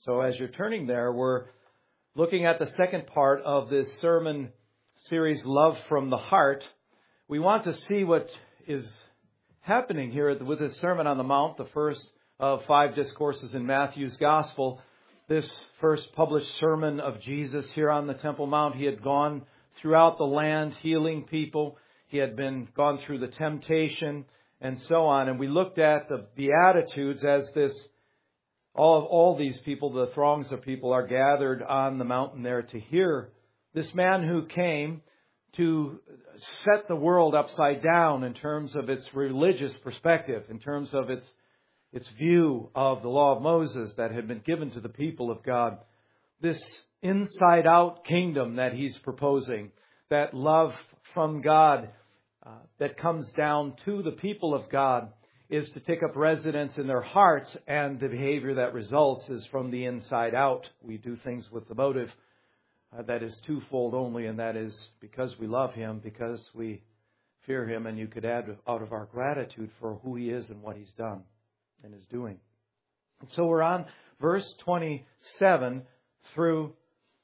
So as you're turning there, we're looking at the second part of this sermon series, Love from the Heart. We want to see what is happening here with this Sermon on the Mount, the first of 5 discourses in Matthew's Gospel. This first published sermon of Jesus here on the Temple Mount. He had gone throughout the land healing people. He had gone through the temptation and so on. And we looked at the Beatitudes as all these people, the throngs of people, are gathered on the mountain there to hear this man who came to set the world upside down in terms of its religious perspective, in terms of its view of the law of Moses that had been given to the people of God. This inside-out kingdom that he's proposing, that love from God that comes down to the people of God, is to take up residence in their hearts, and the behavior that results is from the inside out. We do things with the motive that is twofold only, and that is because we love Him, because we fear Him, and you could add out of our gratitude for who He is and what He's done and is doing. And so we're on verse 27 through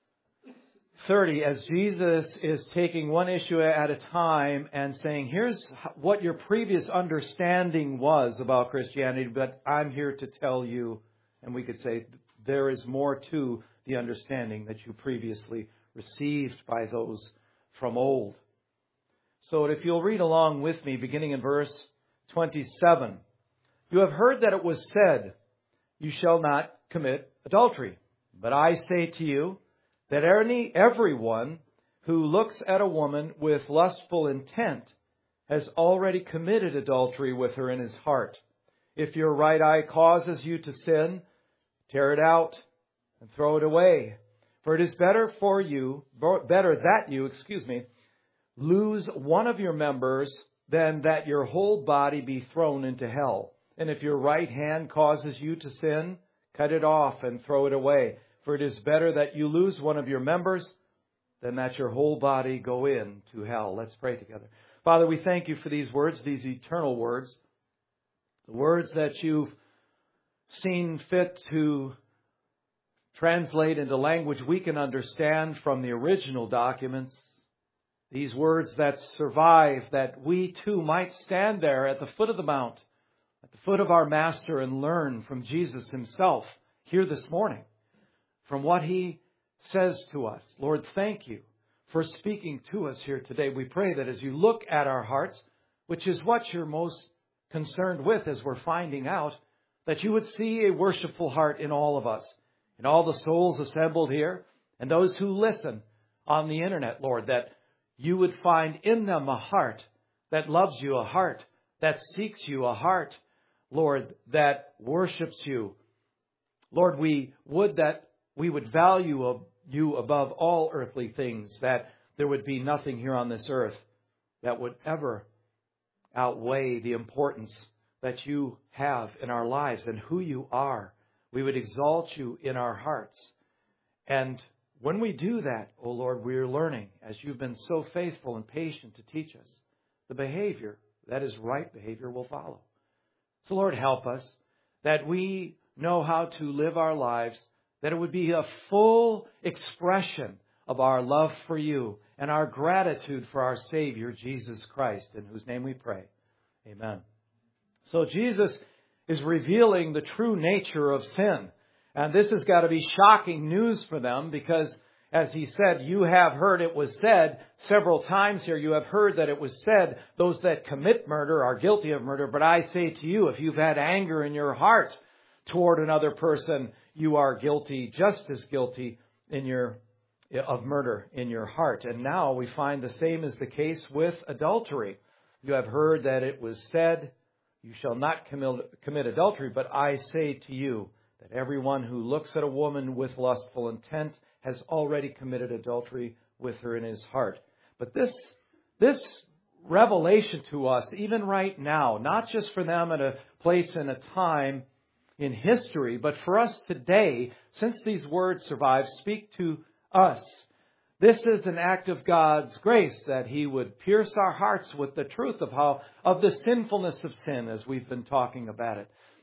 30 as Jesus is taking one issue at a time and saying, here's what your previous understanding was about Christianity, but I'm here to tell you, and we could say there is more to the understanding that you previously received by those from old. So if you'll read along with me, beginning in verse 27. You have heard that it was said, you shall not commit adultery. But I say to you, that everyone who looks at a woman with lustful intent has already committed adultery with her in his heart. If your right eye causes you to sin, tear it out and throw it away. For it is better that you lose one of your members than that your whole body be thrown into hell. And if your right hand causes you to sin, cut it off and throw it away. For it is better that you lose one of your members than that your whole body go into hell. Let's pray together. Father, we thank you for these words, these eternal words, the words that you've seen fit to translate into language we can understand from the original documents. These words that survive, that we too might stand there at the foot of the mount, at the foot of our Master, and learn from Jesus Himself here this morning, from what He says to us. Lord, thank you for speaking to us here today. We pray that as you look at our hearts, which is what you're most concerned with as we're finding out, that you would see a worshipful heart in all of us, in all the souls assembled here, and those who listen on the internet, Lord, that you would find in them a heart that loves you, a heart that seeks you, a heart, Lord, that worships you. Lord, we would value you above all earthly things, that there would be nothing here on this earth that would ever outweigh the importance that you have in our lives and who you are. We would exalt you in our hearts. And when we do that, oh Lord, we are learning, as you've been so faithful and patient to teach us, the behavior that is right behavior will follow. So Lord, help us that we know how to live our lives, that it would be a full expression of our love for you and our gratitude for our Savior, Jesus Christ, in whose name we pray. Amen. So Jesus is revealing the true nature of sin. And this has got to be shocking news for them because, as He said, you have heard it was said several times here. You have heard that it was said, those that commit murder are guilty of murder. But I say to you, if you've had anger in your heart toward another person, you are guilty, just as guilty of murder in your heart. And now we find the same is the case with adultery. You have heard that it was said, you shall not commit adultery, but I say to you that everyone who looks at a woman with lustful intent has already committed adultery with her in his heart. But this revelation to us, even right now, not just for them at a place and a time in history, but for us today, since these words survive, speak to us. This is an act of God's grace, that He would pierce our hearts with the truth of the sinfulness of sin, as we've been talking about it.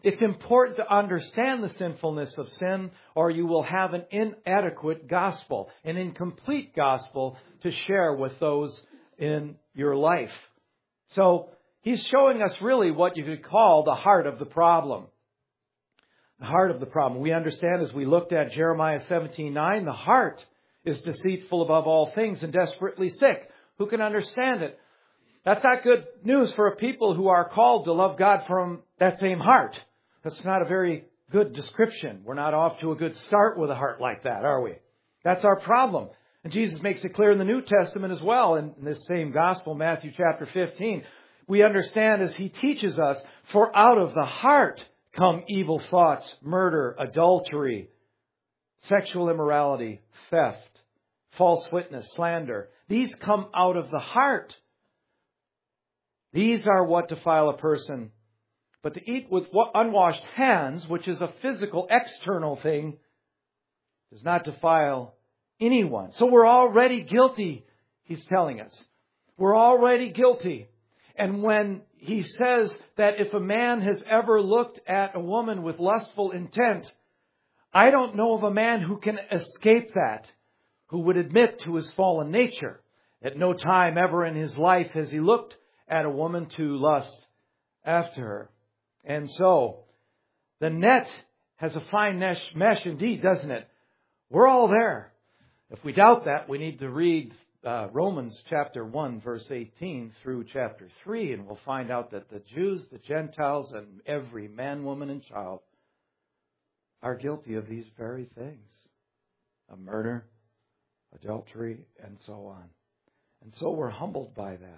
It's important to understand the sinfulness of sin, or you will have an inadequate gospel, an incomplete gospel to share with those in your life. So he's showing us really what you could call the heart of the problem. The heart of the problem. We understand, as we looked at Jeremiah 17:9, the heart is deceitful above all things and desperately sick. Who can understand it? That's not good news for a people who are called to love God from that same heart. That's not a very good description. We're not off to a good start with a heart like that, are we? That's our problem. And Jesus makes it clear in the New Testament as well, in this same gospel, Matthew chapter 15. We understand as he teaches us, for out of the heart come evil thoughts, murder, adultery, sexual immorality, theft, false witness, slander. These come out of the heart. These are what defile a person. But to eat with unwashed hands, which is a physical, external thing, does not defile anyone. So we're already guilty, he's telling us. We're already guilty. And when he says that if a man has ever looked at a woman with lustful intent, I don't know of a man who can escape that, who would admit to his fallen nature. At no time ever in his life has he looked at a woman to lust after her. And so, the net has a fine mesh indeed, doesn't it? We're all there. If we doubt that, we need to read Romans chapter 1, verse 18 through chapter 3, and we'll find out that the Jews, the Gentiles, and every man, woman, and child are guilty of these very things. Of murder, adultery, and so on. And so we're humbled by that.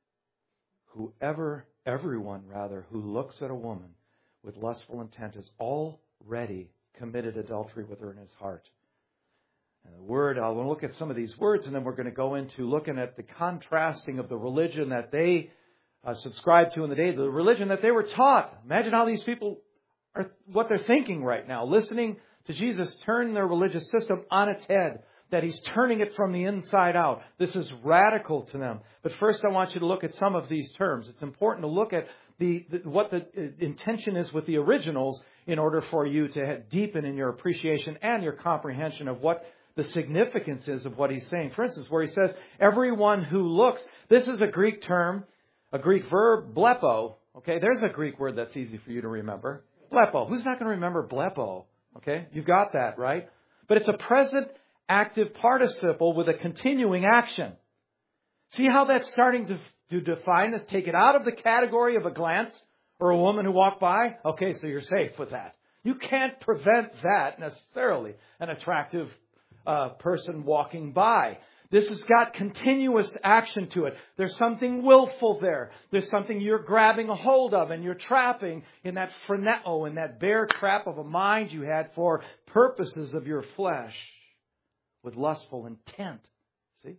Everyone who looks at a woman with lustful intent has already committed adultery with her in his heart. And the word, I'll look at some of these words, and then we're going to go into looking at the contrasting of the religion that they subscribed to in the day, the religion that they were taught. Imagine how these people are, what they're thinking right now, listening to Jesus turn their religious system on its head, that he's turning it from the inside out. This is radical to them. But first I want you to look at some of these terms. It's important to look at what the intention is with the originals in order for you to deepen in your appreciation and your comprehension of what the significance is of what he's saying. For instance, where he says, everyone who looks, this is a Greek term, a Greek verb, blepo. Okay, there's a Greek word that's easy for you to remember. Blepo. Who's not going to remember blepo? Okay, you got that, right? But it's a present active participle with a continuing action. See how that's starting to define this? Take it out of the category of a glance or a woman who walked by. Okay, so you're safe with that. You can't prevent that necessarily, an attractive person walking by. This has got continuous action to it. There's something willful there. There's something you're grabbing a hold of and you're trapping in that phroneo, in that bear trap of a mind you had for purposes of your flesh with lustful intent. See?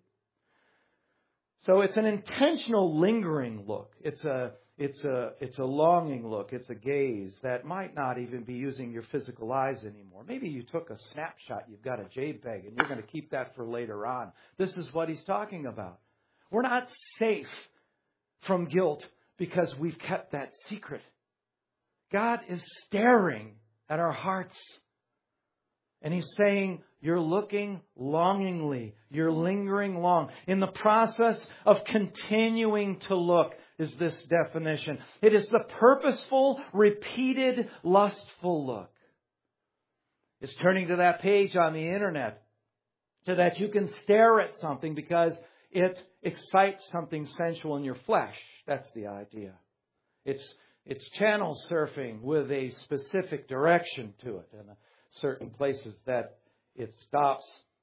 So it's an intentional lingering look. It's a longing look. It's a gaze that might not even be using your physical eyes anymore. Maybe you took a snapshot. You've got a JPEG and you're going to keep that for later on. This is what he's talking about. We're not safe from guilt because we've kept that secret. God is staring at our hearts. And he's saying, you're looking longingly. You're lingering long. In the process of continuing to look is this definition. It is the purposeful, repeated, lustful look. It's turning to that page on the internet so that you can stare at something because it excites something sensual in your flesh. That's the idea. It's channel surfing with a specific direction to it and certain places that it stops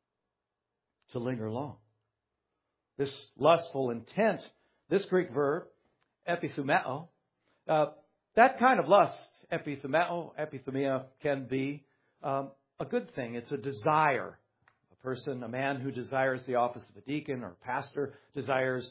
to linger long. This lustful intent, this Greek verb, epithumeo, that kind of lust, epithumia, can be a good thing. It's a desire. A man who desires the office of a deacon or pastor desires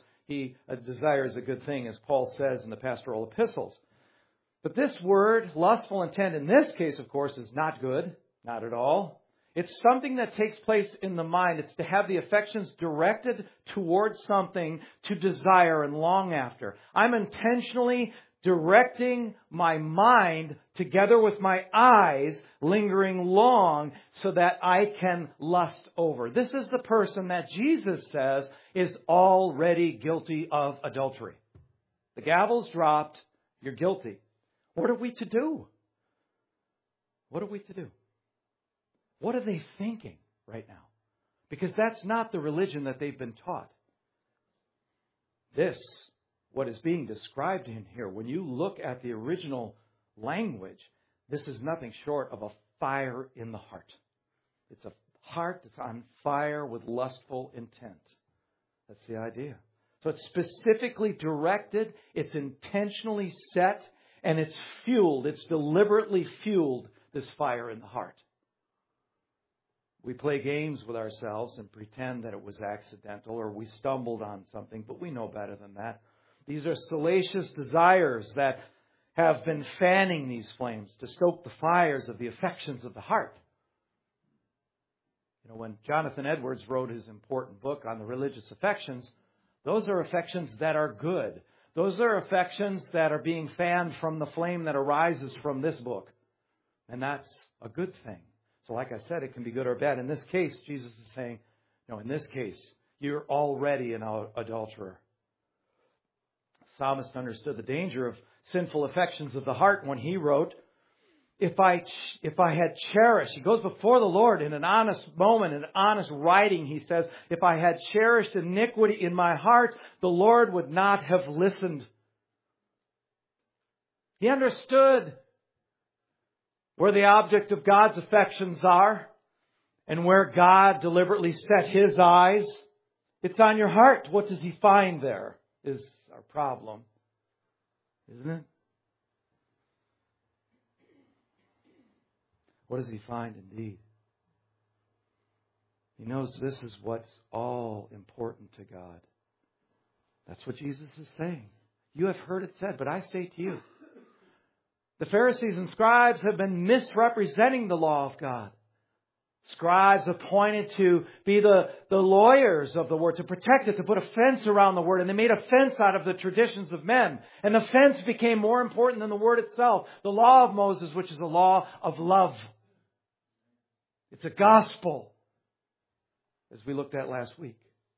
a good thing, as Paul says in the pastoral epistles. But this word, lustful intent, in this case, of course, is not good. Not at all. It's something that takes place in the mind. It's to have the affections directed towards something to desire and long after. I'm intentionally directing my mind together with my eyes, lingering long so that I can lust over. This is the person that Jesus says is already guilty of adultery. The gavel's dropped. You're guilty. What are we to do? What are we to do? What are they thinking right now? Because that's not the religion that they've been taught. This, what is being described in here, when you look at the original language, this is nothing short of a fire in the heart. It's a heart that's on fire with lustful intent. That's the idea. So it's specifically directed, it's intentionally set, and it's fueled, it's deliberately fueled, this fire in the heart. We play games with ourselves and pretend that it was accidental or we stumbled on something, but we know better than that. These are salacious desires that have been fanning these flames to stoke the fires of the affections of the heart. You know, when Jonathan Edwards wrote his important book on the religious affections, those are affections that are good. Those are affections that are being fanned from the flame that arises from this book. And that's a good thing. So like I said, it can be good or bad. In this case, Jesus is saying, no, in this case, you're already an adulterer. The psalmist understood the danger of sinful affections of the heart when he wrote, if I had cherished, he goes before the Lord in an honest moment, in honest writing, he says, if I had cherished iniquity in my heart, the Lord would not have listened. He understood where the object of God's affections are and where God deliberately set His eyes. It's on your heart. What does He find there is our problem, isn't it? What does He find indeed? He knows this is what's all important to God. That's what Jesus is saying. You have heard it said, but I say to you, the Pharisees and scribes have been misrepresenting the law of God. Scribes appointed to be the lawyers of the Word, to protect it, to put a fence around the Word. And they made a fence out of the traditions of men. And the fence became more important than the Word itself. The law of Moses, which is a law of love. It's a gospel, as we looked at last week,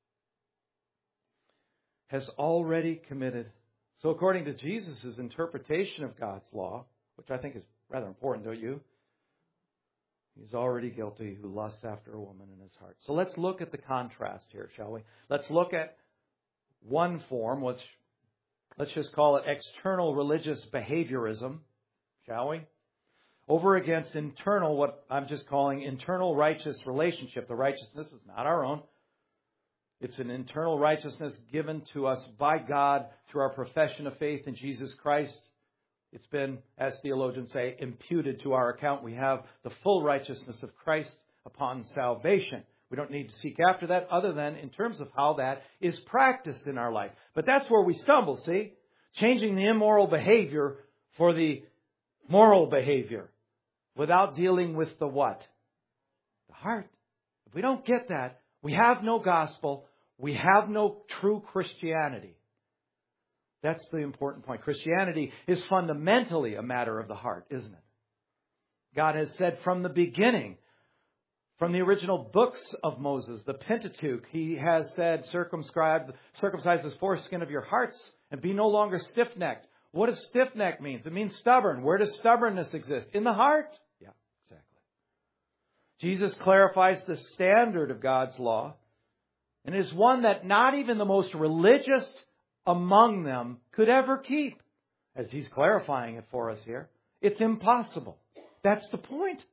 has already committed. So according to Jesus' interpretation of God's law, which I think is rather important, don't you? He's already guilty who lusts after a woman in his heart. So let's look at the contrast here, shall we? Let's look at one form, which let's just call it external religious behaviorism, shall we? Over against internal, what I'm just calling internal righteous relationship. The righteousness is not our own. It's an internal righteousness given to us by God through our profession of faith in Jesus Christ. It's been, as theologians say, imputed to our account. We have the full righteousness of Christ upon salvation. We don't need to seek after that other than in terms of how that is practiced in our life. But that's where we stumble, see? Changing the immoral behavior for the moral behavior without dealing with the what? The heart. If we don't get that, we have no gospel. We have no true Christianity. That's the important point. Christianity is fundamentally a matter of the heart, isn't it? God has said from the beginning, from the original books of Moses, the Pentateuch, He has said, circumcise the foreskin of your hearts and be no longer stiff-necked. What does stiff-necked mean? It means stubborn. Where does stubbornness exist? In the heart. Yeah, exactly. Jesus clarifies the standard of God's law, and is one that not even the most religious among them could ever keep. As He's clarifying it for us here, it's impossible. That's the point.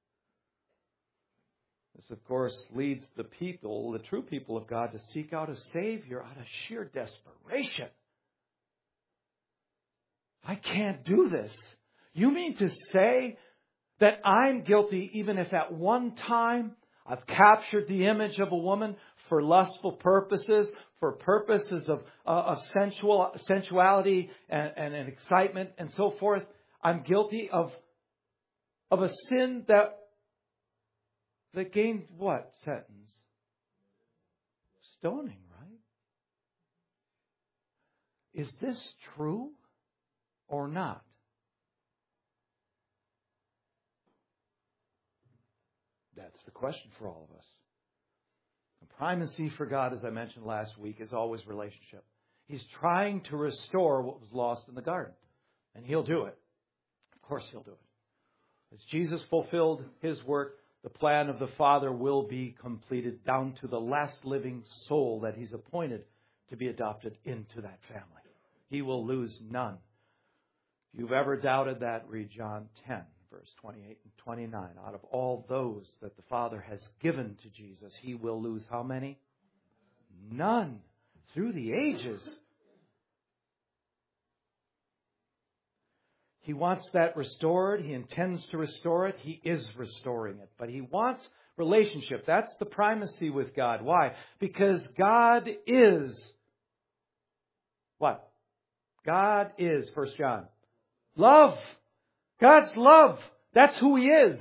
This, of course, leads the people, the true people of God, to seek out a Savior out of sheer desperation. I can't do this. You mean to say that I'm guilty even if at one time I've captured the image of a woman for lustful purposes, for purposes of sensuality and excitement and so forth? I'm guilty of a sin that gained what sentence? Stoning, right? Is this true? or not? That's the question for all of us. The primacy for God, as I mentioned last week, is always relationship. He's trying to restore what was lost in the garden. And He'll do it. Of course He'll do it. As Jesus fulfilled His work, the plan of the Father will be completed down to the last living soul that He's appointed to be adopted into that family. He will lose none. If you've ever doubted that, read John 10, verse 28 and 29. Out of all those that the Father has given to Jesus, He will lose how many? None. Through the ages. He wants that restored. He intends to restore it. He is restoring it. But He wants relationship. That's the primacy with God. Why? Because God is what? God is, 1 John. Love. God's love. That's who He is.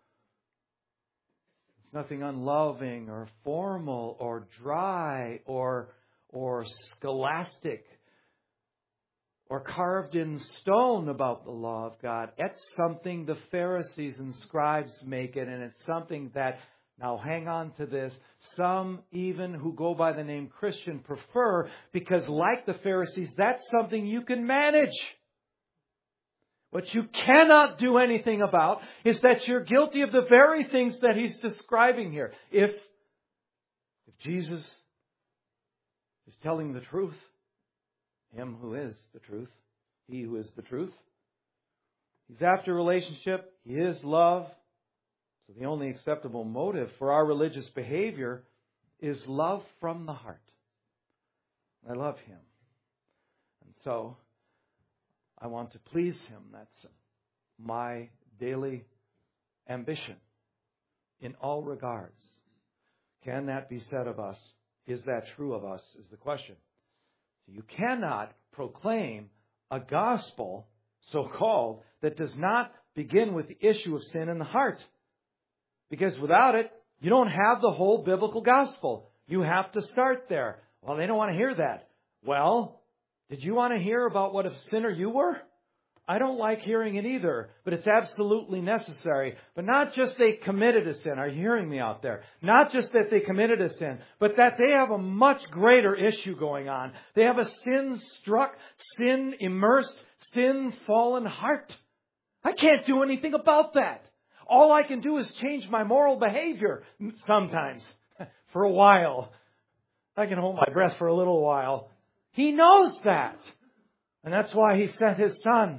It's nothing unloving or formal or dry or scholastic or carved in stone about the law of God. It's something the Pharisees and scribes make it, and it's something that, now hang on to this, some even who go by the name Christian prefer, because like the Pharisees, that's something you can manage. What you cannot do anything about is that you're guilty of the very things that He's describing here. If Jesus is telling the truth, Him who is the truth, He who is the truth, He's after relationship, He is love. So the only acceptable motive for our religious behavior is love from the heart. I love Him. And so I want to please Him. That's my daily ambition in all regards. Can that be said of us? Is that true of us? Is the question. You cannot proclaim a gospel, so-called, that does not begin with the issue of sin in the heart. Because without it, you don't have the whole biblical gospel. You have to start there. Well, they don't want to hear that. Well, did you want to hear about what a sinner you were? I don't like hearing it either, but it's absolutely necessary. But not just they committed a sin. Are you hearing me out there? Not just that they committed a sin, but that they have a much greater issue going on. They have a sin-struck, sin-immersed, sin-fallen heart. I can't do anything about that. All I can do is change my moral behavior sometimes, for a while. I can hold my breath for a little while. He knows that. And that's why He sent His Son.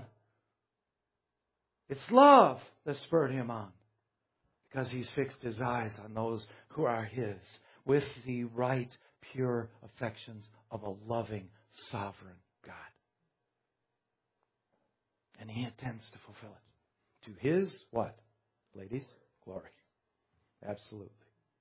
It's love that spurred Him on. Because He's fixed His eyes on those who are His with the right, pure affections of a loving, sovereign God. And He intends to fulfill it. To His, what? Ladies, glory. Absolutely.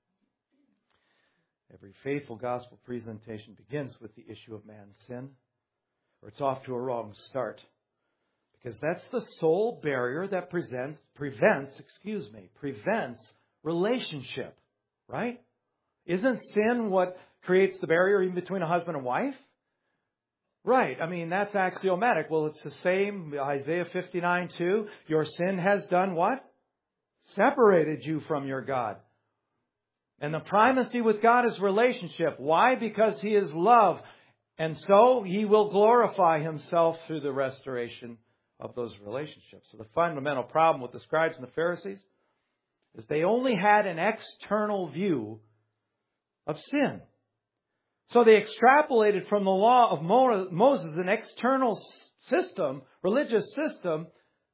Every faithful gospel presentation begins with the issue of man's sin, or it's off to a wrong start. Because that's the sole barrier that prevents relationship, right? Isn't sin what creates the barrier even between a husband and wife? Right. I mean, that's axiomatic. Well, it's the same. Isaiah 59:2. Your sin has done what? Separated you from your God. And the primacy with God is relationship. Why? Because He is love. And so He will glorify Himself through the restoration of those relationships. So the fundamental problem with the scribes and the Pharisees is they only had an external view of sin. So they extrapolated from the law of Moses an external system, religious system,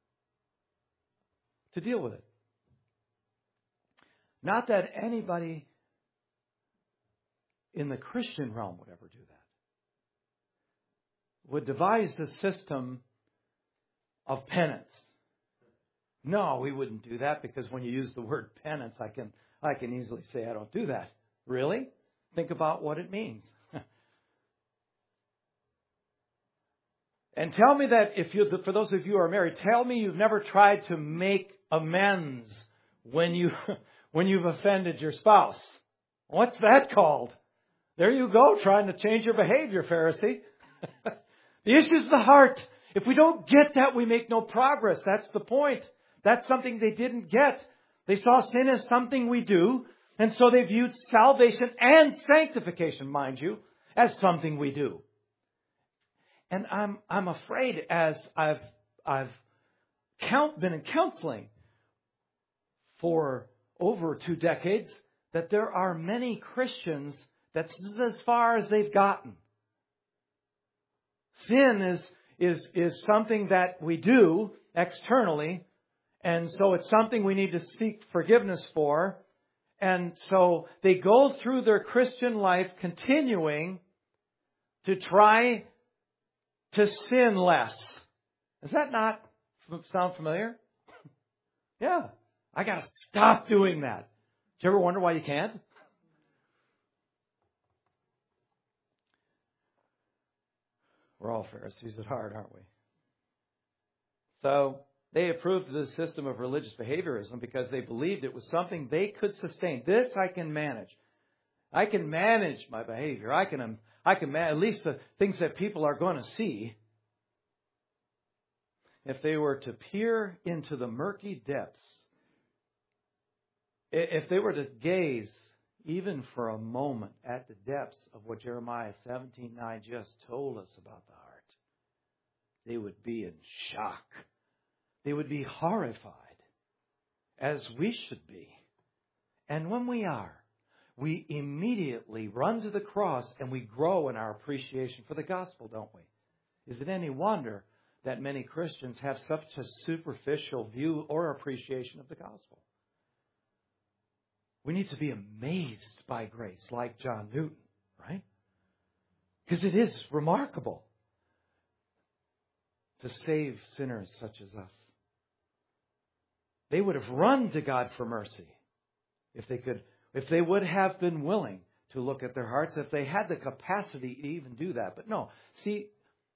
to deal with it. Not that anybody in the Christian realm would ever do that. Would devise a system of penance. No, we wouldn't do that, because when you use the word penance, I can easily say I don't do that. Really? Think about what it means. And tell me that for those of you who are married, tell me you've never tried to make amends when you've offended your spouse. What's that called? There you go, trying to change your behavior, Pharisee. The issue is the heart. If we don't get that, we make no progress. That's the point. That's something they didn't get. They saw sin as something we do, and so they viewed salvation and sanctification, mind you, as something we do. And I'm afraid, as I've been in counseling for over 2 decades, that there are many Christians that's as far as they've gotten. Sin is something that we do externally, and so it's something we need to seek forgiveness for. And so they go through their Christian life continuing to try to sin less. Does that not sound familiar? Yeah. I got to stop doing that. Do you ever wonder why you can't? We're all Pharisees at heart, aren't we? So they approved of the system of religious behaviorism because they believed it was something they could sustain. This I can manage. I can manage my behavior. I can at least the things that people are going to see. If they were to peer into the murky depths, if they were to gaze even for a moment at the depths of what Jeremiah 17:9 just told us about the heart, they would be in shock. They would be horrified, as we should be. And when we are, we immediately run to the cross and we grow in our appreciation for the gospel, don't we? Is it any wonder that many Christians have such a superficial view or appreciation of the gospel? We need to be amazed by grace, like John Newton, right? Because it is remarkable to save sinners such as us. They would have run to God for mercy if they would have been willing to look at their hearts, if they had the capacity to even do that. But no, see,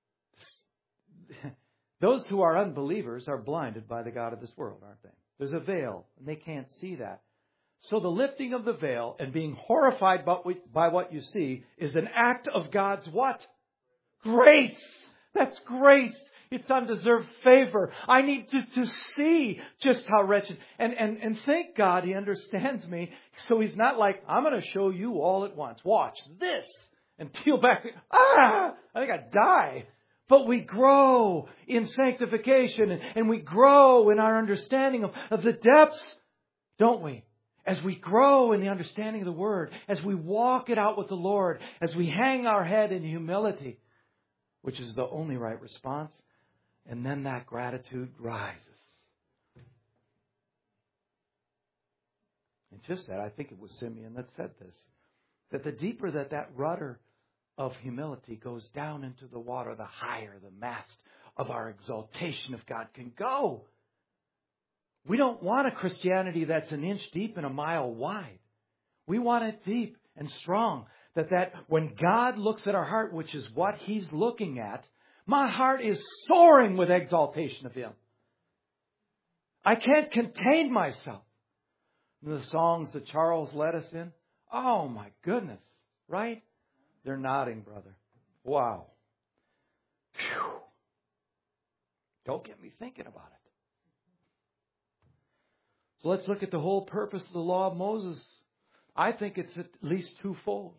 those who are unbelievers are blinded by the god of this world, aren't they? There's a veil, and they can't see that. So the lifting of the veil and being horrified by what you see is an act of God's what? Grace. That's grace. It's undeserved favor. I need to see just how wretched. And thank God He understands me. So He's not like, I'm going to show you all at once. Watch this. And peel back. I think I'd die. But we grow in sanctification and we grow in our understanding of the depths, don't we? As we grow in the understanding of the Word, as we walk it out with the Lord, as we hang our head in humility, which is the only right response, and then that gratitude rises. It's just that, I think it was Simeon that said this, that the deeper that rudder of humility goes down into the water, the higher the mast of our exaltation of God can go. We don't want a Christianity that's an inch deep and a mile wide. We want it deep and strong. That when God looks at our heart, which is what He's looking at, my heart is soaring with exaltation of Him. I can't contain myself. The songs that Charles led us in, oh my goodness, right? They're nodding, brother. Wow. Phew. Don't get me thinking about it. So let's look at the whole purpose of the law of Moses. I think it's at least twofold.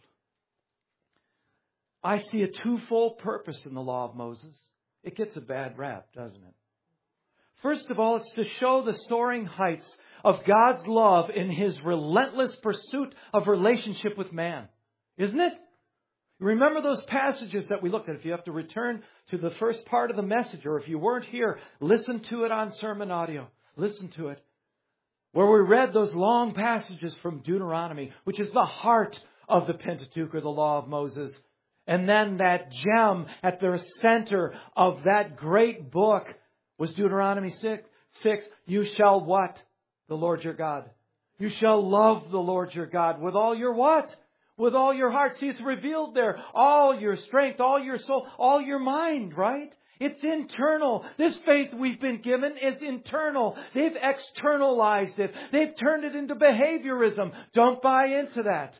I see a twofold purpose in the law of Moses. It gets a bad rap, doesn't it? First of all, it's to show the soaring heights of God's love in His relentless pursuit of relationship with man. Isn't it? Remember those passages that we looked at. If you have to return to the first part of the message, or if you weren't here, listen to it on sermon audio. Listen to it. Where we read those long passages from Deuteronomy, which is the heart of the Pentateuch, or the law of Moses. And then that gem at the center of that great book was Deuteronomy 6. You shall what? The Lord your God. You shall love the Lord your God with all your what? With all your heart. See, it's revealed there. All your strength, all your soul, all your mind, right? It's internal. This faith we've been given is internal. They've externalized it. They've turned it into behaviorism. Don't buy into that.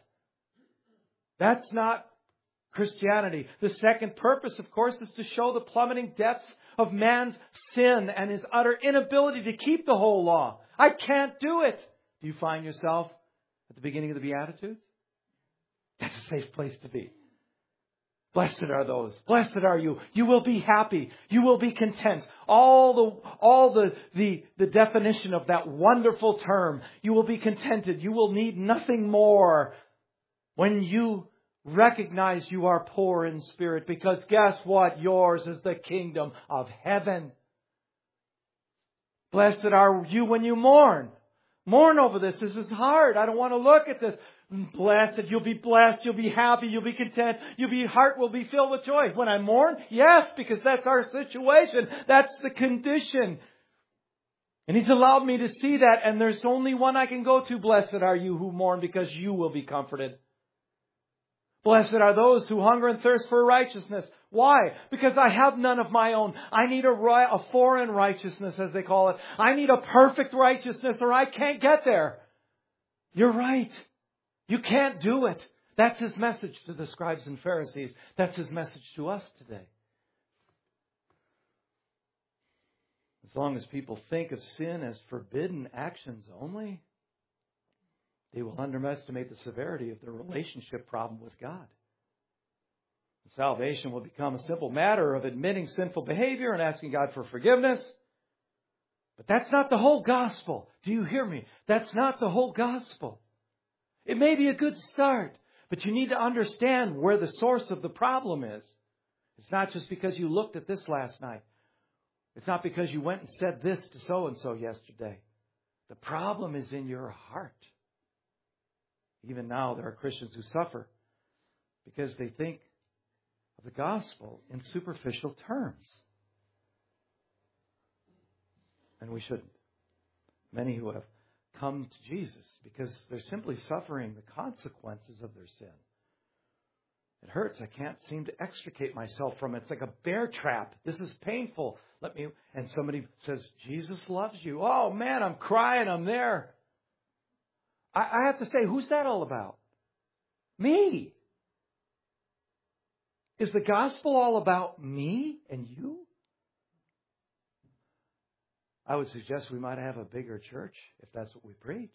That's not Christianity. The second purpose, of course, is to show the plummeting depths of man's sin and his utter inability to keep the whole law. I can't do it. Do you find yourself at the beginning of the Beatitudes? That's a safe place to be. Blessed are those. Blessed are you. You will be happy. You will be content. All the definition of that wonderful term. You will be contented. You will need nothing more when you recognize you are poor in spirit. Because guess what? Yours is the kingdom of heaven. Blessed are you when you mourn. Mourn over this. This is hard. I don't want to look at this. Blessed. You'll be blessed. You'll be happy. You'll be content. Your heart will be filled with joy. When I mourn? Yes, because that's our situation. That's the condition. And He's allowed me to see that. And there's only one I can go to. Blessed are you who mourn, because you will be comforted. Blessed are those who hunger and thirst for righteousness. Why? Because I have none of my own. I need a foreign righteousness, as they call it. I need a perfect righteousness, or I can't get there. You're right. You can't do it. That's His message to the scribes and Pharisees. That's His message to us today. As long as people think of sin as forbidden actions only, they will underestimate the severity of their relationship problem with God. Salvation will become a simple matter of admitting sinful behavior and asking God for forgiveness. But that's not the whole gospel. Do you hear me? That's not the whole gospel. It may be a good start, but you need to understand where the source of the problem is. It's not just because you looked at this last night. It's not because you went and said this to so-and-so yesterday. The problem is in your heart. Even now, there are Christians who suffer because they think of the gospel in superficial terms. And we shouldn't. Many who have come to Jesus because they're simply suffering the consequences of their sin. It hurts. I can't seem to extricate myself from it. It's like a bear trap. This is painful. And somebody says, Jesus loves you. Oh man, I'm crying. I'm there. I have to say, who's that all about? Me. Is the gospel all about me and you? I would suggest we might have a bigger church if that's what we preached.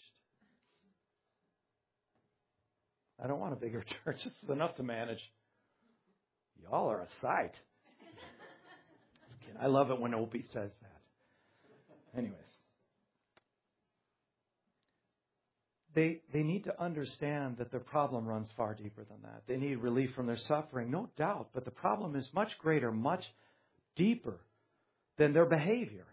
I don't want a bigger church. This is enough to manage. Y'all are a sight. I love it when Opie says that. Anyways. They need to understand that their problem runs far deeper than that. They need relief from their suffering, no doubt. But the problem is much greater, much deeper than their behavior.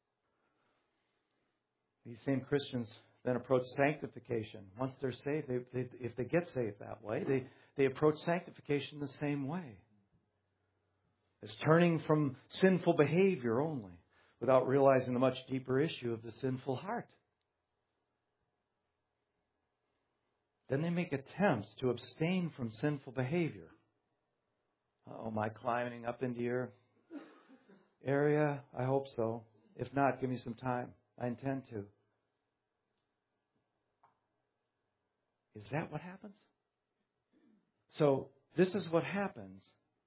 These same Christians then approach sanctification. Once they're saved, if they get saved that way, they approach sanctification the same way. It's turning from sinful behavior only, without realizing the much deeper issue of the sinful heart. Then they make attempts to abstain from sinful behavior. Am I climbing up into your area? I hope so. If not, give me some time. I intend to. Is that what happens? So, this is what happens.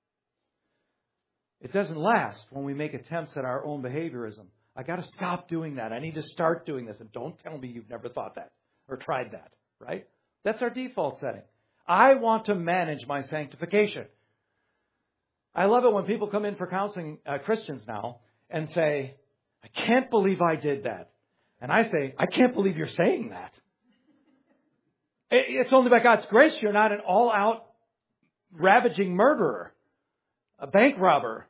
It doesn't last when we make attempts at our own behaviorism. I got to stop doing that. I need to start doing this. And don't tell me you've never thought that or tried that, right? That's our default setting. I want to manage my sanctification. I love it when people come in for counseling, Christians now, and say, I can't believe I did that. And I say, I can't believe you're saying that. It's only by God's grace you're not an all-out ravaging murderer, a bank robber.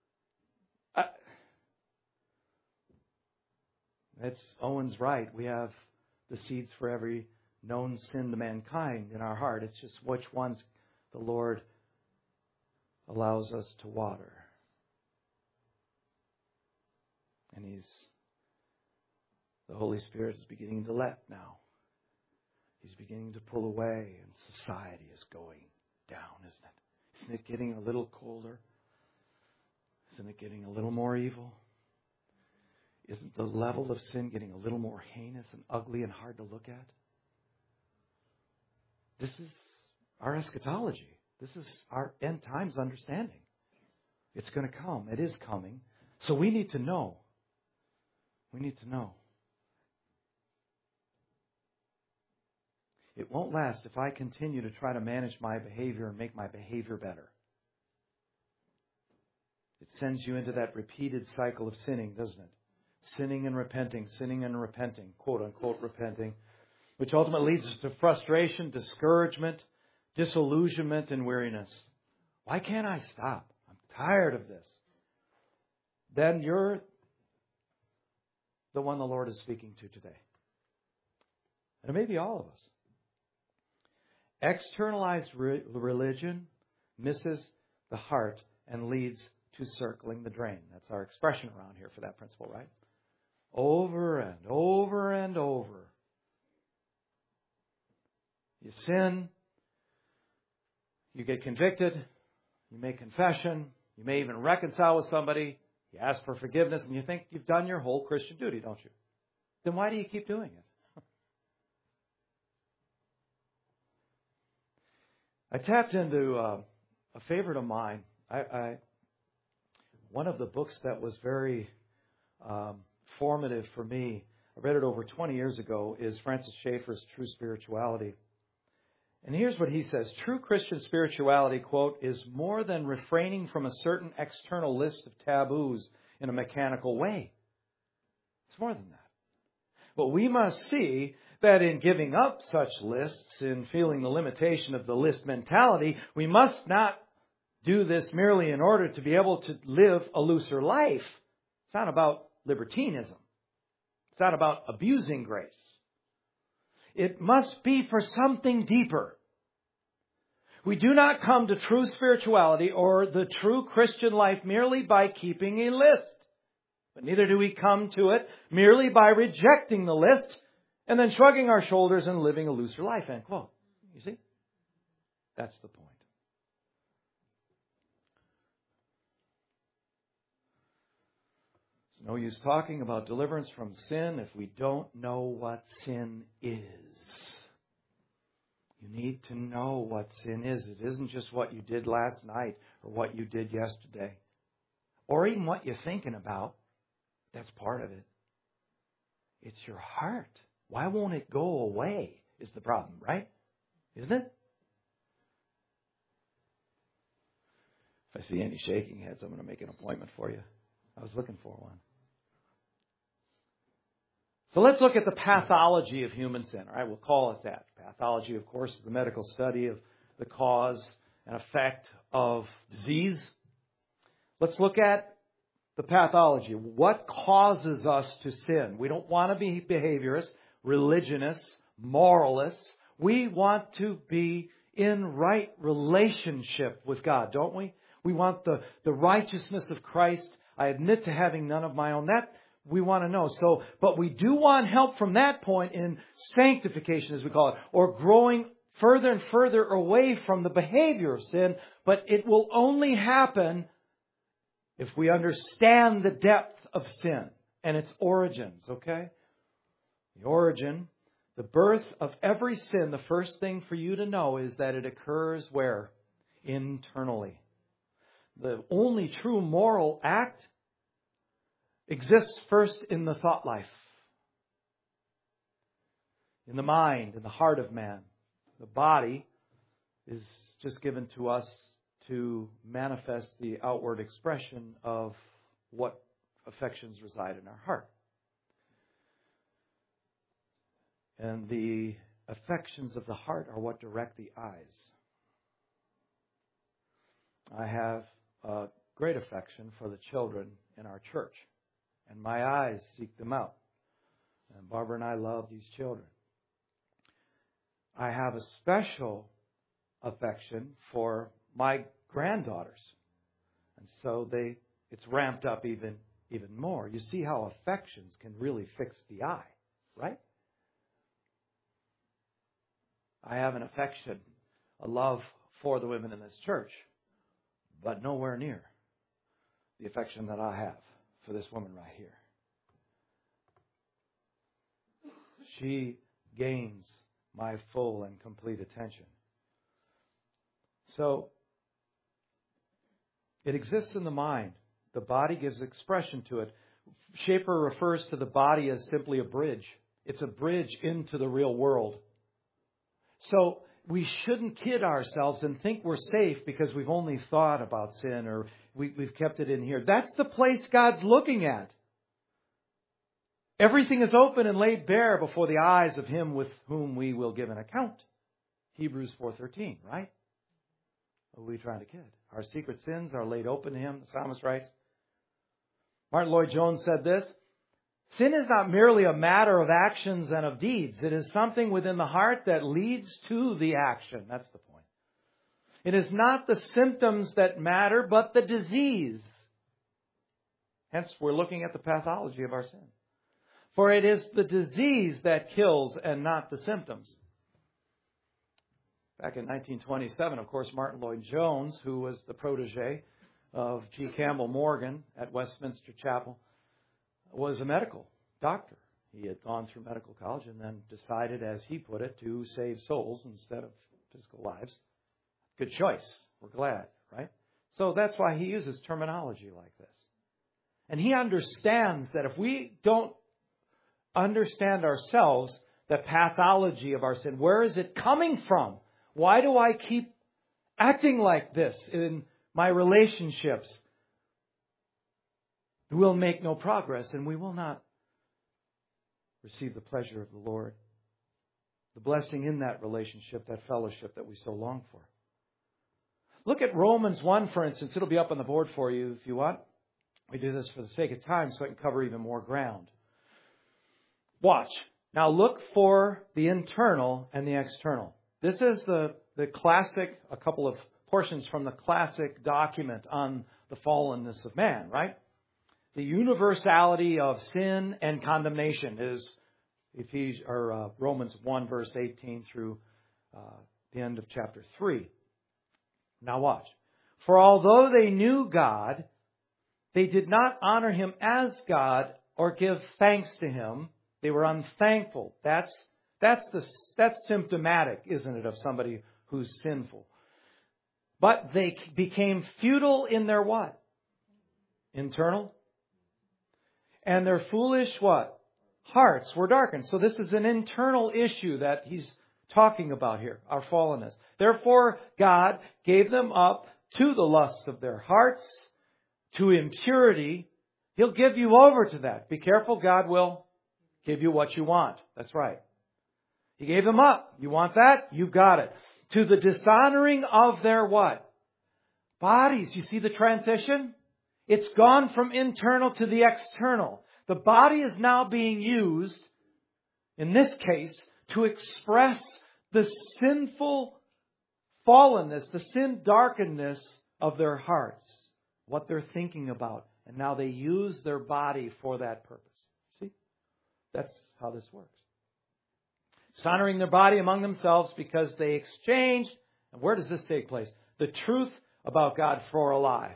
That's Owen's right. We have the seeds for every known sin to mankind in our heart. It's just which ones the Lord allows us to water. And the Holy Spirit is beginning to let now. He's beginning to pull away, and society is going down, isn't it? Isn't it getting a little colder? Isn't it getting a little more evil? Isn't the level of sin getting a little more heinous and ugly and hard to look at? This is our eschatology. This is our end times understanding. It's going to come. It is coming. So we need to know. We need to know. It won't last if I continue to try to manage my behavior and make my behavior better. It sends you into that repeated cycle of sinning, doesn't it? Sinning and repenting, quote unquote repenting, which ultimately leads us to frustration, discouragement, disillusionment, and weariness. Why can't I stop? I'm tired of this. Then you're the one the Lord is speaking to today. And it may be all of us. Externalized religion misses the heart and leads to circling the drain. That's our expression around here for that principle, right? Over and over and over. You sin. You get convicted. You make confession. You may even reconcile with somebody. You ask for forgiveness and you think you've done your whole Christian duty, don't you? Then why do you keep doing it? I tapped into a favorite of mine. One of the books that was very formative for me, I read it over 20 years ago, is Francis Schaeffer's True Spirituality. And here's what he says. True Christian spirituality, quote, is more than refraining from a certain external list of taboos in a mechanical way. It's more than that. But we must see that in giving up such lists, in feeling the limitation of the list mentality, we must not do this merely in order to be able to live a looser life. It's not about libertinism. It's not about abusing grace. It must be for something deeper. We do not come to true spirituality or the true Christian life merely by keeping a list. But neither do we come to it merely by rejecting the list and then shrugging our shoulders and living a looser life, end quote. You see? That's the point. It's no use talking about deliverance from sin if we don't know what sin is. You need to know what sin is. It isn't just what you did last night or what you did yesterday or even what you're thinking about. That's part of it. It's your heart. Why won't it go away is the problem, right? Isn't it? If I see any shaking heads, I'm going to make an appointment for you. I was looking for one. So let's look at the pathology of human sin. All right, we'll call it that. Pathology, of course, is the medical study of the cause and effect of disease. Let's look at the pathology. What causes us to sin? We don't want to be behaviorists, religionists, moralists. We want to be in right relationship with God, don't we? We want the righteousness of Christ. I admit to having none of my own. That we want to know. So, but we do want help from that point in sanctification, as we call it, or growing further and further away from the behavior of sin. But it will only happen if we understand the depth of sin and its origins, okay? The origin, the birth of every sin, the first thing for you to know is that it occurs where? Internally. The only true moral act exists first in the thought life, in the mind, in the heart of man. The body is just given to us to manifest the outward expression of what affections reside in our heart. And the affections of the heart are what direct the eyes. I have a great affection for the children in our church, and my eyes seek them out. And Barbara and I love these children. I have a special affection for my granddaughters. And so it's ramped up even more. You see how affections can really fix the eye, right? I have an affection, a love for the women in this church, but nowhere near the affection that I have for this woman right here. She gains my full and complete attention. So, it exists in the mind. The body gives expression to it. Schaeffer refers to the body as simply a bridge. It's a bridge into the real world. So we shouldn't kid ourselves and think we're safe because we've only thought about sin or we've kept it in here. That's the place God's looking at. Everything is open and laid bare before the eyes of Him with whom we will give an account. Hebrews 4:13, right? What are we trying to kid? Our secret sins are laid open to Him, the psalmist writes. Martin Lloyd-Jones said this: sin is not merely a matter of actions and of deeds. It is something within the heart that leads to the action. That's the point. It is not the symptoms that matter, but the disease. Hence, we're looking at the pathology of our sin. For it is the disease that kills and not the symptoms. Back in 1927, of course, Martin Lloyd-Jones, who was the protege of G. Campbell Morgan at Westminster Chapel, was a medical doctor. He had gone through medical college and then decided, as he put it, to save souls instead of physical lives. Good choice. We're glad, right? So that's why he uses terminology like this. And he understands that if we don't understand ourselves, the pathology of our sin, where is it coming from? Why do I keep acting like this in my relationships? We'll make no progress and we will not receive the pleasure of the Lord. The blessing in that relationship, that fellowship that we so long for. Look at Romans 1, for instance. It'll be up on the board for you if you want. We do this for the sake of time so I can cover even more ground. Watch. Now look for the internal and the external. This is the classic, a couple of portions from the classic document on the fallenness of man, right? The universality of sin and condemnation is Romans 1, verse 18 through the end of chapter 3. Now watch. For although they knew God, they did not honor Him as God or give thanks to Him. They were unthankful. That's symptomatic, isn't it, of somebody who's sinful. But they became futile in their what? Internal. And their foolish what? Hearts were darkened. So this is an internal issue that he's talking about here, our fallenness. Therefore, God gave them up to the lusts of their hearts, to impurity. He'll give you over to that. Be careful, God will give you what you want. That's right. He gave them up. You want that? You got it. To the dishonoring of their what? Bodies. You see the transition? It's gone from internal to the external. The body is now being used, in this case, to express the sinful fallenness, the sin darkenness of their hearts, what they're thinking about. And now they use their body for that purpose. See? That's how this works. Dishonoring their body among themselves because they exchanged, and where does this take place? The truth about God for a lie.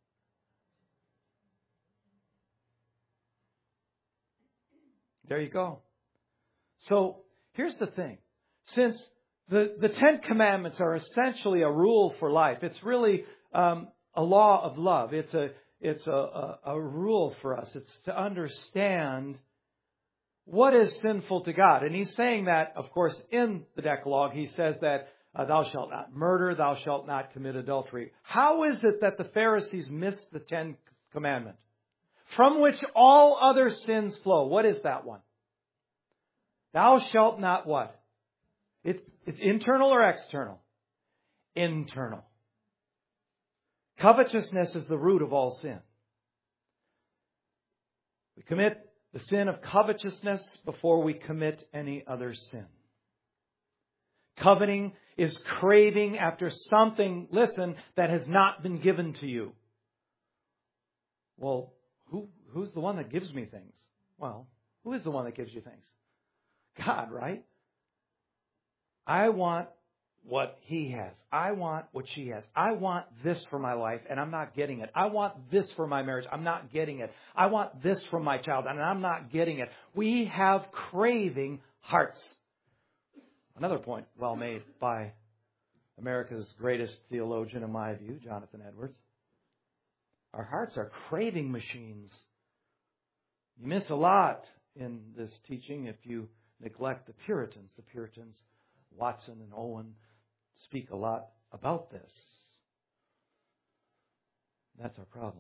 There you go. So here's the thing. Since the Ten Commandments are essentially a rule for life, it's really a law of love. It's a rule for us. It's to understand what is sinful to God. And he's saying that, of course, in the Decalogue. He says that thou shalt not murder, thou shalt not commit adultery. How is it that the Pharisees missed the 10th commandment? From which all other sins flow. What is that one? Thou shalt not what? It's internal or external? Internal. Covetousness is the root of all sin. We commit the sin of covetousness before we commit any other sin. Coveting is craving after something, listen, that has not been given to you. Well, who's the one that gives me things? Well, who is the one that gives you things? God, right? I want what He has. I want what she has. I want this for my life, and I'm not getting it. I want this for my marriage. I'm not getting it. I want this from my child, and I'm not getting it. We have craving hearts. Another point well made by America's greatest theologian, in my view, Jonathan Edwards. Our hearts are craving machines. You miss a lot in this teaching if you neglect the Puritans. The Puritans, Watson and Owen, speak a lot about this. That's our problem.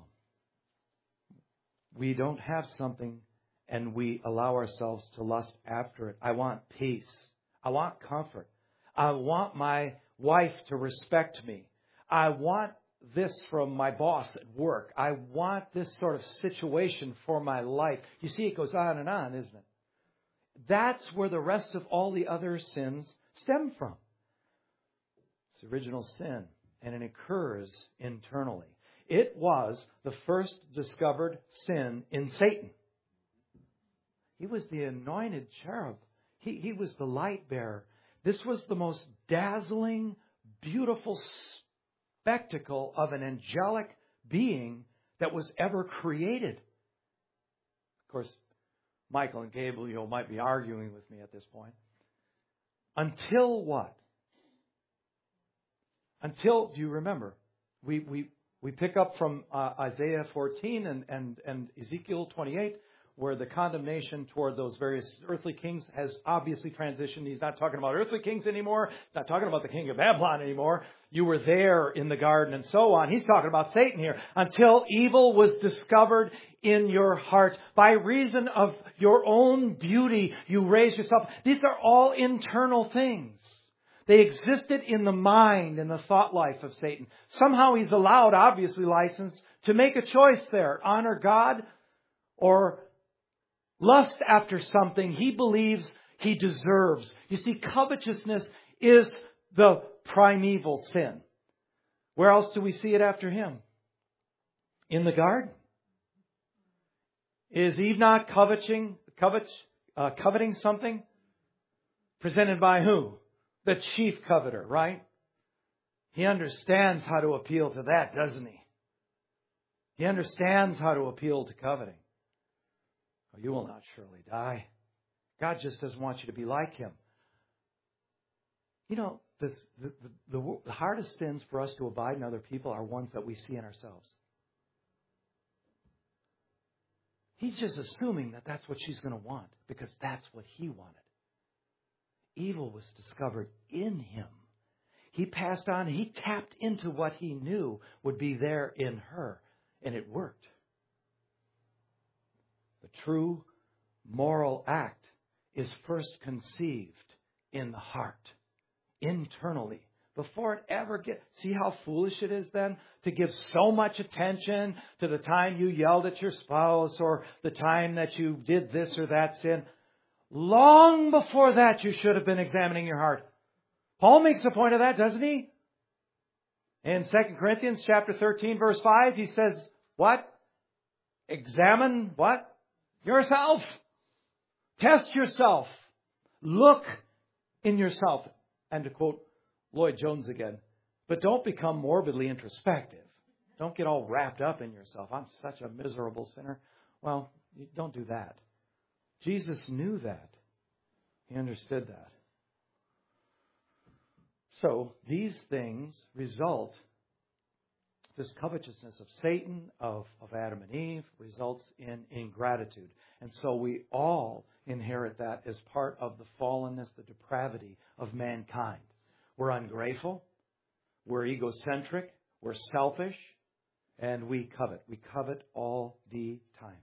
We don't have something and we allow ourselves to lust after it. I want peace. I want comfort. I want my wife to respect me. I want this from my boss at work. I want this sort of situation for my life. You see, it goes on and on, isn't it? That's where the rest of all the other sins stem from. It's original sin, and it occurs internally. It was the first discovered sin in Satan. He was the anointed cherub. He was the light bearer. This was the most dazzling, beautiful spectacle of an angelic being that was ever created. Of course, Michael and Gabriel might be arguing with me at this point. Until what? Until, do you remember? We pick up from Isaiah 14 and Ezekiel 28, where the condemnation toward those various earthly kings has obviously transitioned. He's not talking about earthly kings anymore. He's not talking about the king of Babylon anymore. You were there in the garden and so on. He's talking about Satan here. Until evil was discovered in your heart. By reason of your own beauty, you raise yourself. These are all internal things. They existed in the mind and the thought life of Satan. Somehow he's allowed, obviously licensed, to make a choice there. Honor God or lust after something he believes he deserves. You see, covetousness is the primeval sin. Where else do we see it after him? In the garden. Is Eve not coveting something? Presented by who? The chief coveter, right? He understands how to appeal to that, doesn't he? He understands how to appeal to coveting. Oh, you will not surely die. God just doesn't want you to be like him. You know, the hardest sins for us to abide in other people are ones that we see in ourselves. He's just assuming that that's what she's going to want because that's what he wanted. Evil was discovered in him. He passed on, he tapped into what he knew would be there in her, and it worked. The true moral act is first conceived in the heart, internally, before it ever gets... See how foolish it is then to give so much attention to the time you yelled at your spouse or the time that you did this or that sin. Long before that, you should have been examining your heart. Paul makes a point of that, doesn't he? In 2 Corinthians chapter 13, verse 5, he says, what? Examine what? Yourself. Test yourself. Look in yourself. And to quote Lloyd Jones again, but don't become morbidly introspective. Don't get all wrapped up in yourself. I'm such a miserable sinner. Well, don't do that. Jesus knew that. He understood that. So these things result, this covetousness of Satan, of Adam and Eve, results in ingratitude. And so we all inherit that as part of the fallenness, the depravity of mankind. We're ungrateful, we're egocentric, we're selfish, and we covet. We covet all the time.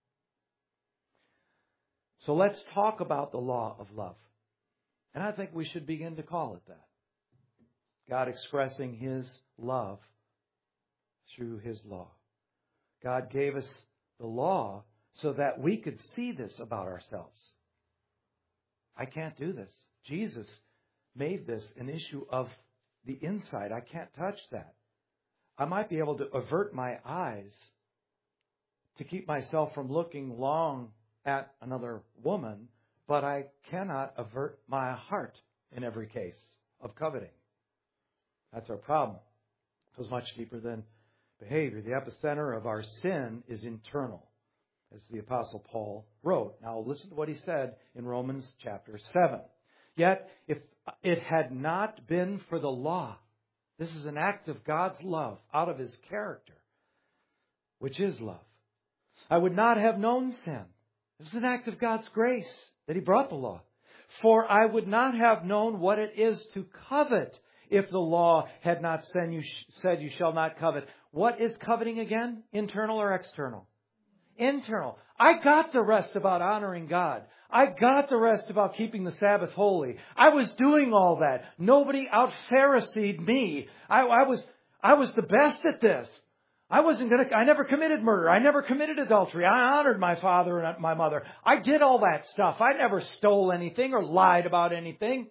So let's talk about the law of love. And I think we should begin to call it that. God expressing his love through his law. God gave us the law so that we could see this about ourselves. I can't do this. Jesus made this an issue of the inside. I can't touch that. I might be able to avert my eyes to keep myself from looking long at another woman, but I cannot avert my heart in every case of coveting. That's our problem. It goes much deeper than behavior. The epicenter of our sin is internal, as the Apostle Paul wrote. Now listen to what he said in Romans chapter 7. Yet, if it had not been for the law, this is an act of God's love out of his character. which is love. I would not have known sin. It was an act of God's grace that He brought the law. For I would not have known what it is to covet if the law had not said you shall not covet. What is coveting again? Internal or external? Internal. I got the rest about honoring God. I got the rest about keeping the Sabbath holy. I was doing all that. Nobody out-Pharisaied me. I was the best at this. I never committed murder. I never committed adultery. I honored my father and my mother. I did all that stuff. I never stole anything or lied about anything.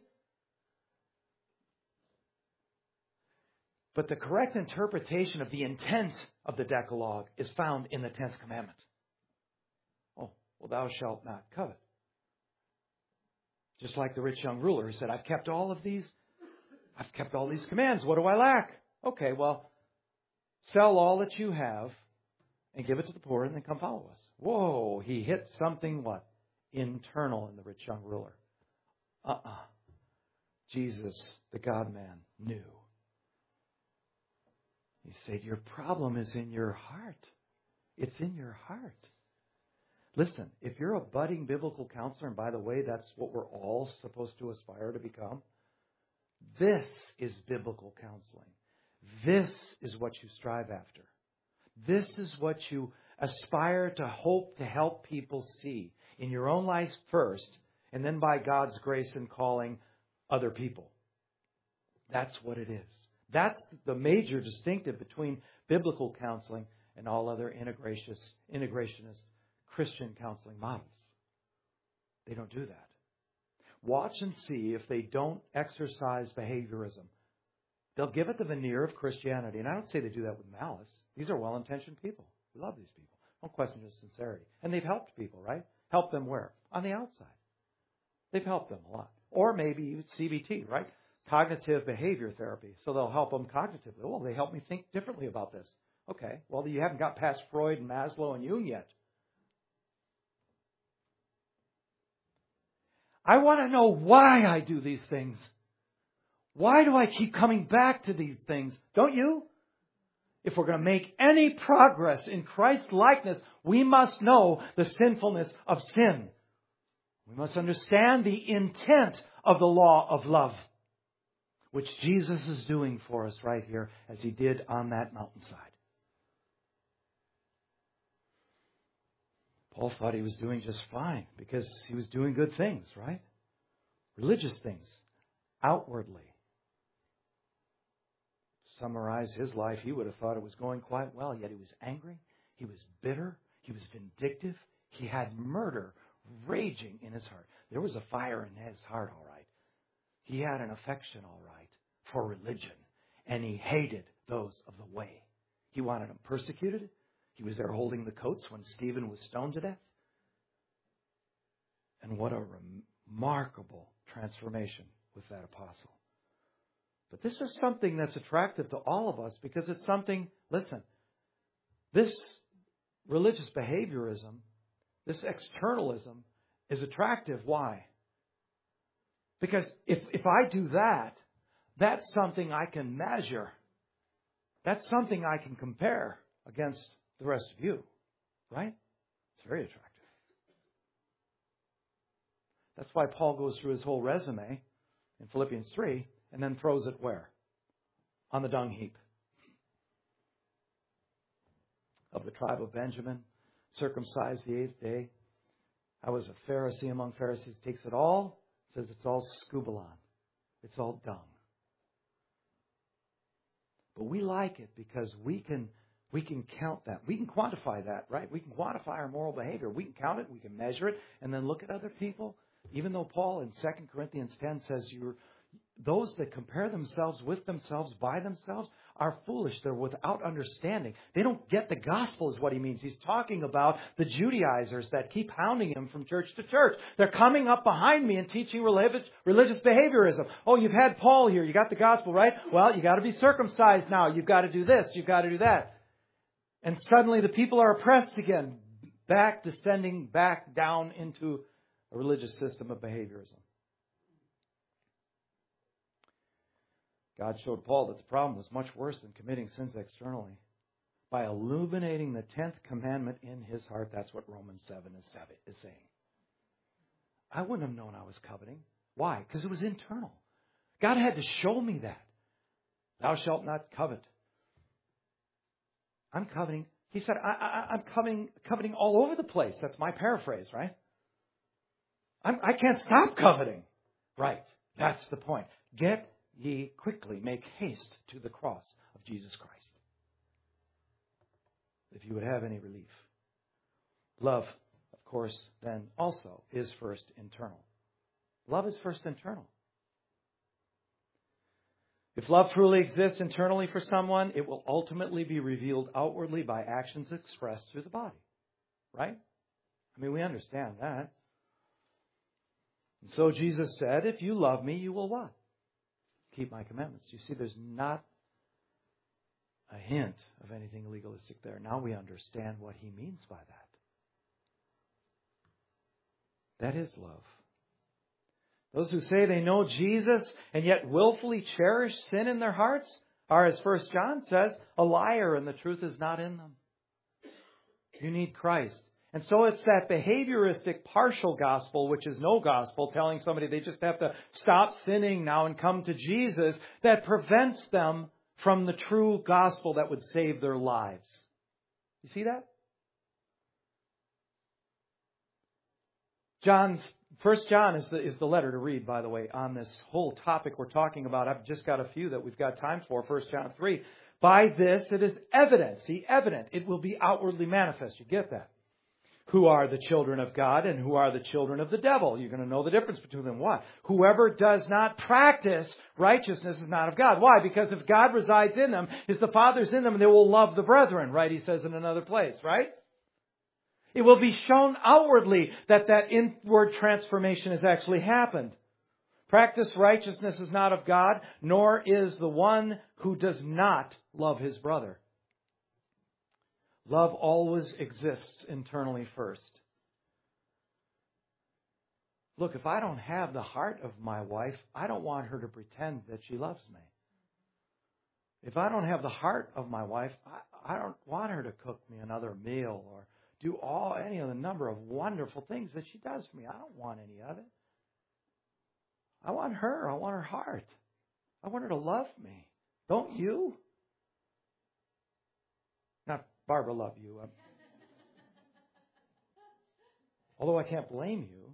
But the correct interpretation of the intent of the Decalogue is found in the 10th commandment. Oh, well, thou shalt not covet. Just like the rich young ruler who said, I've kept all these commands. What do I lack? Okay, well, sell all that you have and give it to the poor and then come follow us. Whoa, he hit something what? Internal in the rich young ruler. Jesus, the God-man, knew. He said, your problem is in your heart. It's in your heart. Listen, if you're a budding biblical counselor, and by the way, that's what we're all supposed to aspire to become, this is biblical counseling. This is what you strive after. This is what you aspire to hope to help people see in your own life first, and then by God's grace and calling other people. That's what it is. That's the major distinctive between biblical counseling and all other integrationist Christian counseling models. They don't do that. Watch and see if they don't exercise behaviorism. They'll give it the veneer of Christianity. And I don't say they do that with malice. These are well-intentioned people. We love these people. Don't question their sincerity. And they've helped people, right? Helped them where? On the outside. They've helped them a lot. Or maybe CBT, right? Cognitive behavior therapy. So they'll help them cognitively. Well, they help me think differently about this. Okay. Well, you haven't got past Freud and Maslow and Jung yet. I want to know why I do these things. Why do I keep coming back to these things? Don't you? If we're going to make any progress in Christ's likeness, we must know the sinfulness of sin. We must understand the intent of the law of love, which Jesus is doing for us right here as He did on that mountainside. Paul thought he was doing just fine because he was doing good things, right? Religious things, outwardly. To summarize his life, he would have thought it was going quite well, yet he was angry, he was bitter, he was vindictive, he had murder raging in his heart. There was a fire in his heart, all right. He had an affection, all right, for religion, and he hated those of the way. He wanted them persecuted. He was there holding the coats when Stephen was stoned to death. And what a remarkable transformation with that apostle. But this is something that's attractive to all of us because it's something, listen, this religious behaviorism, this externalism is attractive. Why? Because if I do that, that's something I can measure. That's something I can compare against the rest of you. Right? It's very attractive. That's why Paul goes through his whole resume in Philippians 3 and then throws it where? On the dung heap. Of the tribe of Benjamin, circumcised the 8th day. I was a Pharisee among Pharisees. Takes it all, says it's all skubalon. It's all dung. But we like it because we can count that. We can quantify that, right? We can quantify our moral behavior. We can count it, we can measure it, and then look at other people. Even though Paul in 2 Corinthians 10 says those that compare themselves with themselves by themselves are foolish. They're without understanding. They don't get the gospel is what he means. He's talking about the Judaizers that keep hounding him from church to church. They're coming up behind me and teaching religious behaviorism. Oh, you've had Paul here. You got the gospel, right? Well, you got to be circumcised now. You've got to do this. You've got to do that. And suddenly the people are oppressed again, descending back down into a religious system of behaviorism. God showed Paul that the problem was much worse than committing sins externally. by illuminating the 10th commandment in his heart. That's what Romans 7 is saying. I wouldn't have known I was coveting. Why? Because it was internal. God had to show me that. Thou shalt not covet. I'm coveting. He said, I'm coveting all over the place. That's my paraphrase, right? I can't stop coveting. Right. That's the point. Get ye quickly, make haste to the cross of Jesus Christ. If you would have any relief. Love, of course, then also is first internal. Love is first internal. If love truly exists internally for someone, it will ultimately be revealed outwardly by actions expressed through the body. Right? I mean, we understand that. And so Jesus said, if you love me, you will what? Keep my commandments. You see, there's not a hint of anything legalistic there. Now we understand what he means by that. That is love. Those who say they know Jesus and yet willfully cherish sin in their hearts are, as 1 John says, a liar, and the truth is not in them. You need Christ. And so it's that behavioristic partial gospel, which is no gospel, telling somebody they just have to stop sinning now and come to Jesus, that prevents them from the true gospel that would save their lives. You see that? 1 John is the letter to read, by the way, on this whole topic we're talking about. I've just got a few that we've got time for. 1 John 3. By this it is evident. See, evident. It will be outwardly manifest. You get that? Who are the children of God and who are the children of the devil? You're going to know the difference between them. What? Whoever does not practice righteousness is not of God. Why? Because if God resides in them, if the Father's in them, they will love the brethren, right? He says in another place, right? It will be shown outwardly that inward transformation has actually happened. Practice righteousness is not of God, nor is the one who does not love his brother. Love always exists internally first. Look, if I don't have the heart of my wife, I don't want her to pretend that she loves me. If I don't have the heart of my wife, I don't want her to cook me another meal or do any of the number of wonderful things that she does for me. I don't want any of it. I want her. I want her heart. I want her to love me. Don't you? Not Barbara, love you. Although I can't blame you.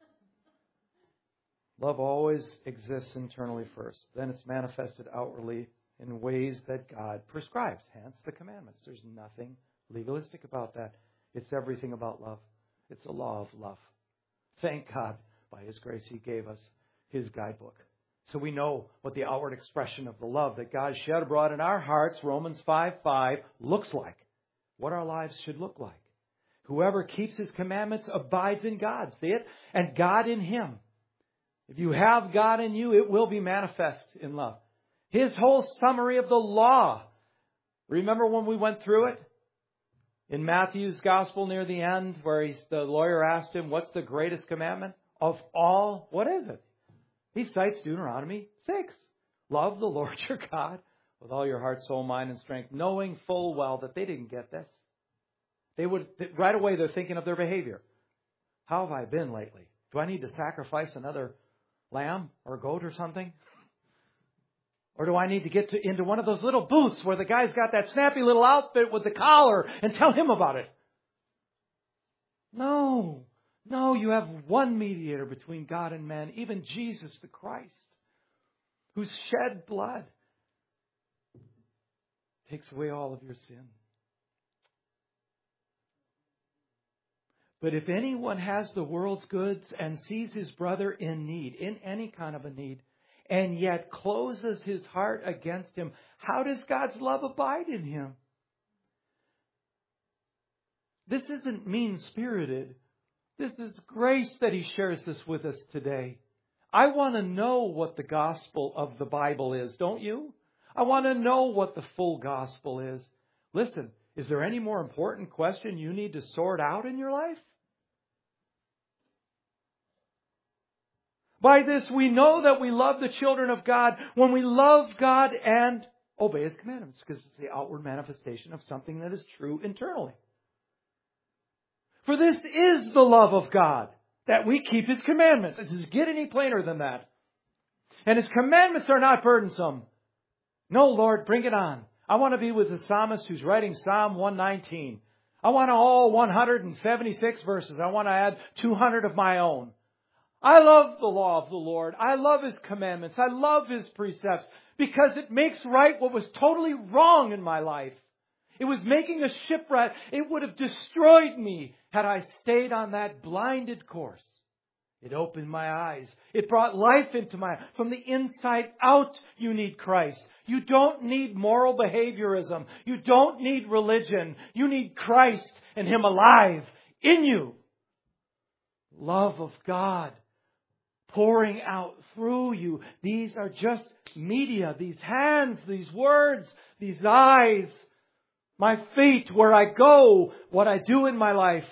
Love always exists internally first. Then it's manifested outwardly in ways that God prescribes. Hence the commandments. There's nothing legalistic about that. It's everything about love. It's the law of love. Thank God, by His grace, He gave us His guidebook. So we know what the outward expression of the love that God shed abroad in our hearts, Romans 5:5, looks like. What our lives should look like. Whoever keeps His commandments abides in God. See it? And God in him. If you have God in you, it will be manifest in love. His whole summary of the law. Remember when we went through it? In Matthew's gospel near the end, where the lawyer asked him, what's the greatest commandment of all? What is it? He cites Deuteronomy 6. Love the Lord your God with all your heart, soul, mind, and strength, knowing full well that they didn't get this. Right away, they're thinking of their behavior. How have I been lately? Do I need to sacrifice another lamb or goat or something? Or do I need to get into one of those little booths where the guy's got that snappy little outfit with the collar and tell him about it? No, you have one mediator between God and man, even Jesus the Christ, whose shed blood takes away all of your sin. But if anyone has the world's goods and sees his brother in need, in any kind of a need, and yet closes his heart against him, how does God's love abide in him? This isn't mean-spirited. This is grace that He shares this with us today. I want to know what the gospel of the Bible is, don't you? I want to know what the full gospel is. Listen, is there any more important question you need to sort out in your life? By this we know that we love the children of God when we love God and obey His commandments because it's the outward manifestation of something that is true internally. For this is the love of God, that we keep His commandments. It doesn't get any plainer than that. And His commandments are not burdensome. No, Lord, bring it on. I want to be with the psalmist who's writing Psalm 119. I want all 176 verses. I want to add 200 of my own. I love the law of the Lord. I love His commandments. I love His precepts because it makes right what was totally wrong in my life. It was making a shipwreck. It would have destroyed me had I stayed on that blinded course. It opened my eyes. It brought life into my... From the inside out, you need Christ. You don't need moral behaviorism. You don't need religion. You need Christ and Him alive in you. Love of God pouring out through you. These are just media. These hands, these words, these eyes, my feet, where I go, what I do in my life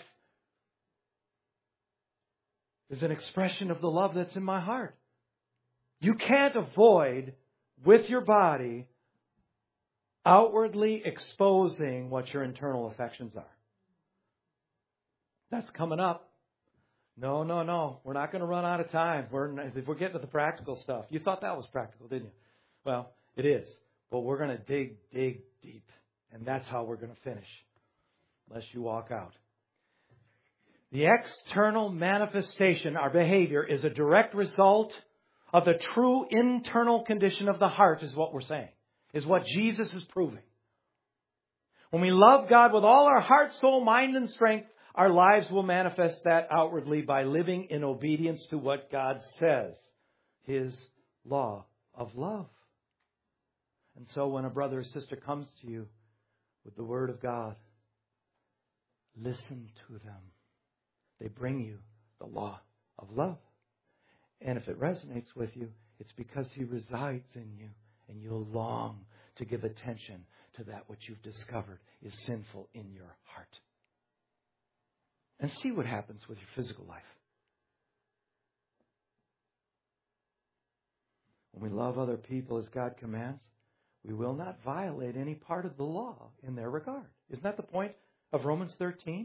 is an expression of the love that's in my heart. You can't avoid, with your body, outwardly exposing what your internal affections are. That's coming up. No. We're not going to run out of time. We're getting to the practical stuff. You thought that was practical, didn't you? Well, it is. But we're going to dig deep. And that's how we're going to finish. Unless you walk out. The external manifestation, our behavior, is a direct result of the true internal condition of the heart, is what we're saying. Is what Jesus is proving. When we love God with all our heart, soul, mind, and strength, our lives will manifest that outwardly by living in obedience to what God says. His law of love. And so when a brother or sister comes to you with the Word of God, listen to them. They bring you the law of love. And if it resonates with you, it's because He resides in you. And you'll long to give attention to that which you've discovered is sinful in your heart. And see what happens with your physical life. When we love other people as God commands, we will not violate any part of the law in their regard. Isn't that the point of Romans 13?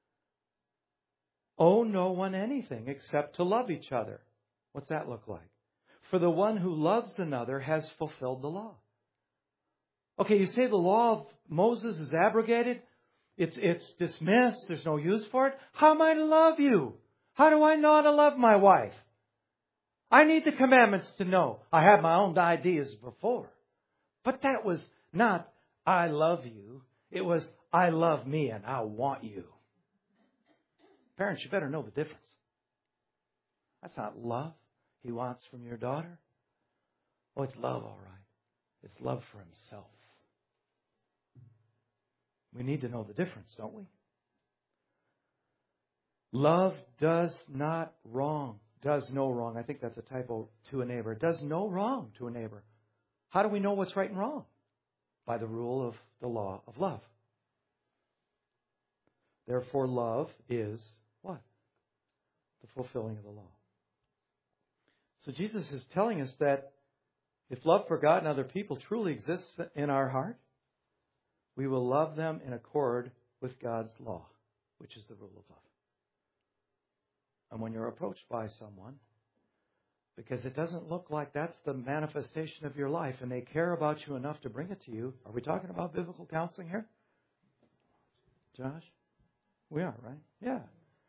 Owe no one anything except to love each other. What's that look like? For the one who loves another has fulfilled the law. Okay, you say the law of Moses is abrogated. It's dismissed. There's no use for it. How am I to love you? How do I know how to love my wife? I need the commandments to know. I had my own ideas before. But that was not, I love you. It was, I love me and I want you. Parents, you better know the difference. That's not love He wants from your daughter. Oh, it's love, all right. It's love for Himself. We need to know the difference, don't we? Love does no wrong. I think that's a typo to a neighbor. It does no wrong to a neighbor. How do we know what's right and wrong? By the rule of the law of love. Therefore, love is what? The fulfilling of the law. So Jesus is telling us that if love for God and other people truly exists in our heart, we will love them in accord with God's law, which is the rule of love. And when you're approached by someone, because it doesn't look like that's the manifestation of your life, and they care about you enough to bring it to you. Are we talking about biblical counseling here? Josh? We are, right? Yeah.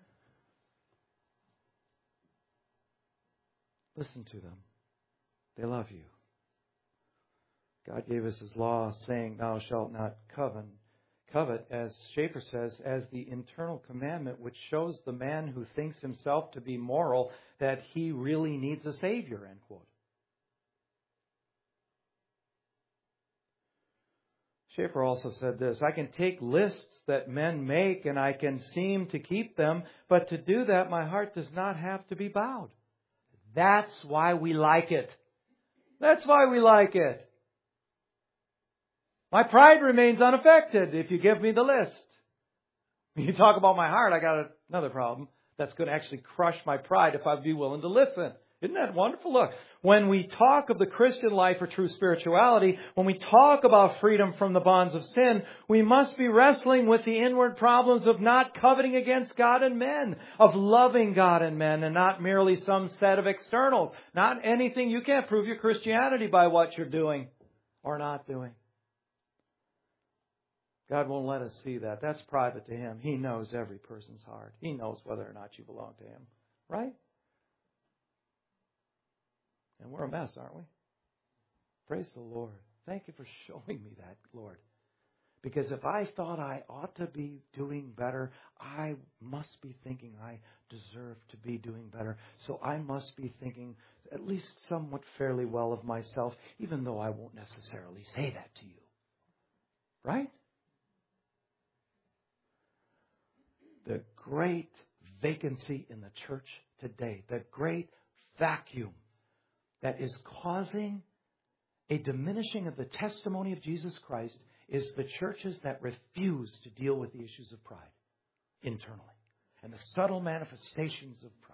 Listen to them. They love you. God gave us His law saying, thou shalt not covet, as Schaeffer says, as the internal commandment which shows the man who thinks himself to be moral that he really needs a Savior, end quote. Schaeffer also said this, I can take lists that men make and I can seem to keep them, but to do that my heart does not have to be bowed. That's why we like it. That's why we like it. My pride remains unaffected if you give me the list. When you talk about my heart, I got another problem. That's going to actually crush my pride if I'd be willing to listen Isn't that wonderful? Look, when we talk of the Christian life or true spirituality, when we talk about freedom from the bonds of sin, we must be wrestling with the inward problems of not coveting against God and men, of loving God and men, and not merely some set of externals. Not anything. You can't prove your Christianity by what you're doing or not doing. God won't let us see that. That's private to Him. He knows every person's heart. He knows whether or not you belong to Him. Right? And we're a mess, aren't we? Praise the Lord. Thank you for showing me that, Lord. Because if I thought I ought to be doing better, I must be thinking I deserve to be doing better. So I must be thinking at least somewhat fairly well of myself, even though I won't necessarily say that to you. Right? The great vacancy in the church today, the great vacuum that is causing a diminishing of the testimony of Jesus Christ is the churches that refuse to deal with the issues of pride internally and the subtle manifestations of pride.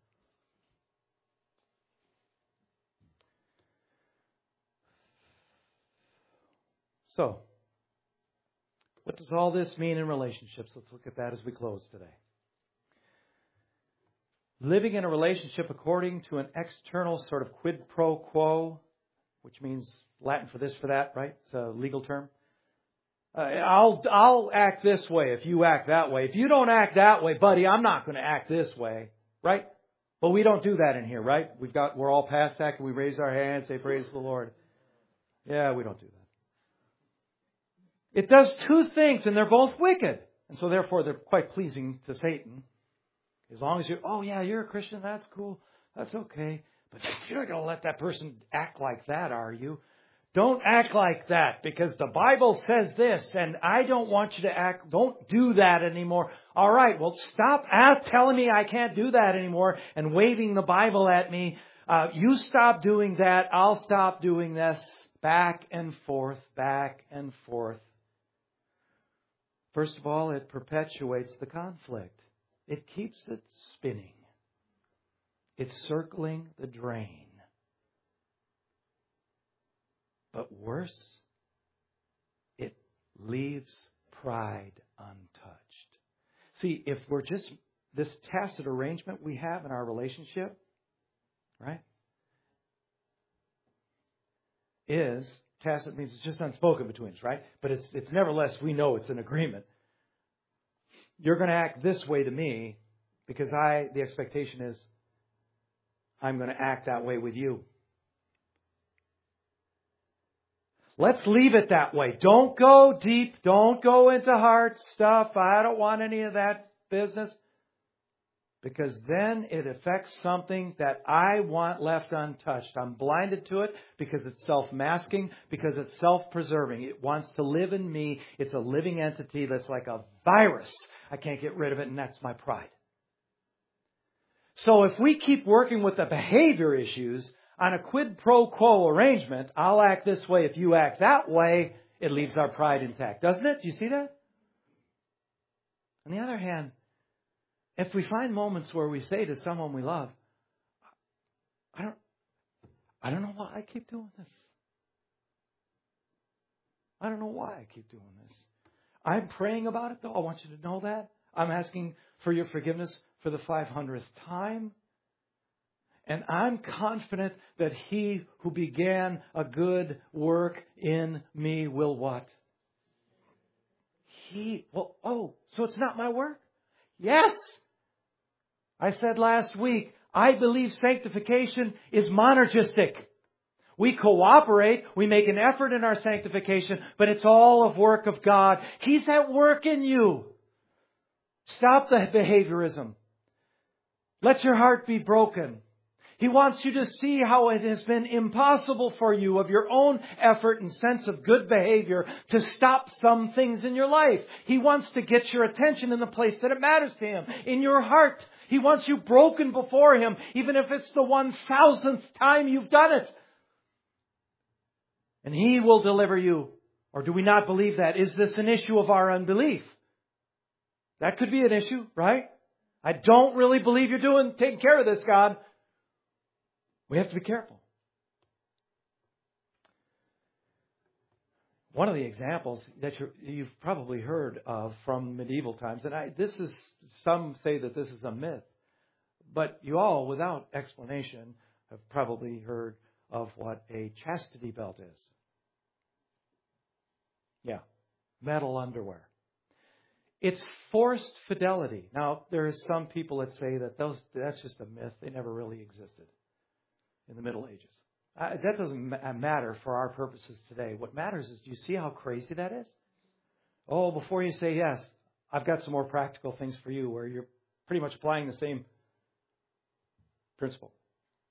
So, what does all this mean in relationships? Let's look at that as we close today. Living in a relationship according to an external sort of quid pro quo, which means Latin for this, for that, right? It's a legal term. I'll act this way if you act that way. If you don't act that way, buddy, I'm not going to act this way, right? But we don't do that in here, right? We're all past that. Can we raise our hands, say praise the Lord? Yeah, we don't do that. It does two things, and they're both wicked. And so therefore, they're quite pleasing to Satan. As long as you're a Christian, that's cool. That's okay. But you're not going to let that person act like that, are you? Don't act like that, because the Bible says this, and I don't want you to act. Don't do that anymore. All right, well, stop telling me I can't do that anymore and waving the Bible at me. You stop doing that. I'll stop doing this. Back and forth, back and forth. First of all, it perpetuates the conflict. It keeps it spinning. It's circling the drain. But worse, it leaves pride untouched. See, if we're just this tacit arrangement we have in our relationship, right? Tacit means it's just unspoken between us, right? But it's nevertheless, we know it's an agreement. You're going to act this way to me because the expectation is I'm going to act that way with you. Let's leave it that way. Don't go deep. Don't go into heart stuff. I don't want any of that business. Because then it affects something that I want left untouched. I'm blinded to it because it's self-masking, because it's self-preserving. It wants to live in me. It's a living entity that's like a virus. I can't get rid of it, and that's my pride. So if we keep working with the behavior issues on a quid pro quo arrangement, I'll act this way if you act that way, it leaves our pride intact, doesn't it? Do you see that? On the other hand, if we find moments where we say to someone we love, I don't know why I keep doing this. I don't know why I keep doing this. I'm praying about it, though. I want you to know that. I'm asking for your forgiveness for the 500th time. And I'm confident that He who began a good work in me will what? So it's not my work? Yes! I said last week, I believe sanctification is monergistic. We cooperate, we make an effort in our sanctification, but it's all of work of God. He's at work in you. Stop the behaviorism. Let your heart be broken. He wants you to see how it has been impossible for you of your own effort and sense of good behavior to stop some things in your life. He wants to get your attention in the place that it matters to Him, in your heart. He wants you broken before Him, even if it's the 1,000th time you've done it. And He will deliver you. Or do we not believe that? Is this an issue of our unbelief? That could be an issue, right? I don't really believe you're taking care of this, God. We have to be careful. One of the examples that you've probably heard of from medieval times, and some say that this is a myth, but you all, without explanation, have probably heard of what a chastity belt is. Yeah, metal underwear. It's forced fidelity. Now, there are some people that say that that's just a myth. They never really existed in the Middle Ages. That doesn't matter for our purposes today. What matters is, do you see how crazy that is? Oh, before you say yes, I've got some more practical things for you where you're pretty much applying the same principle.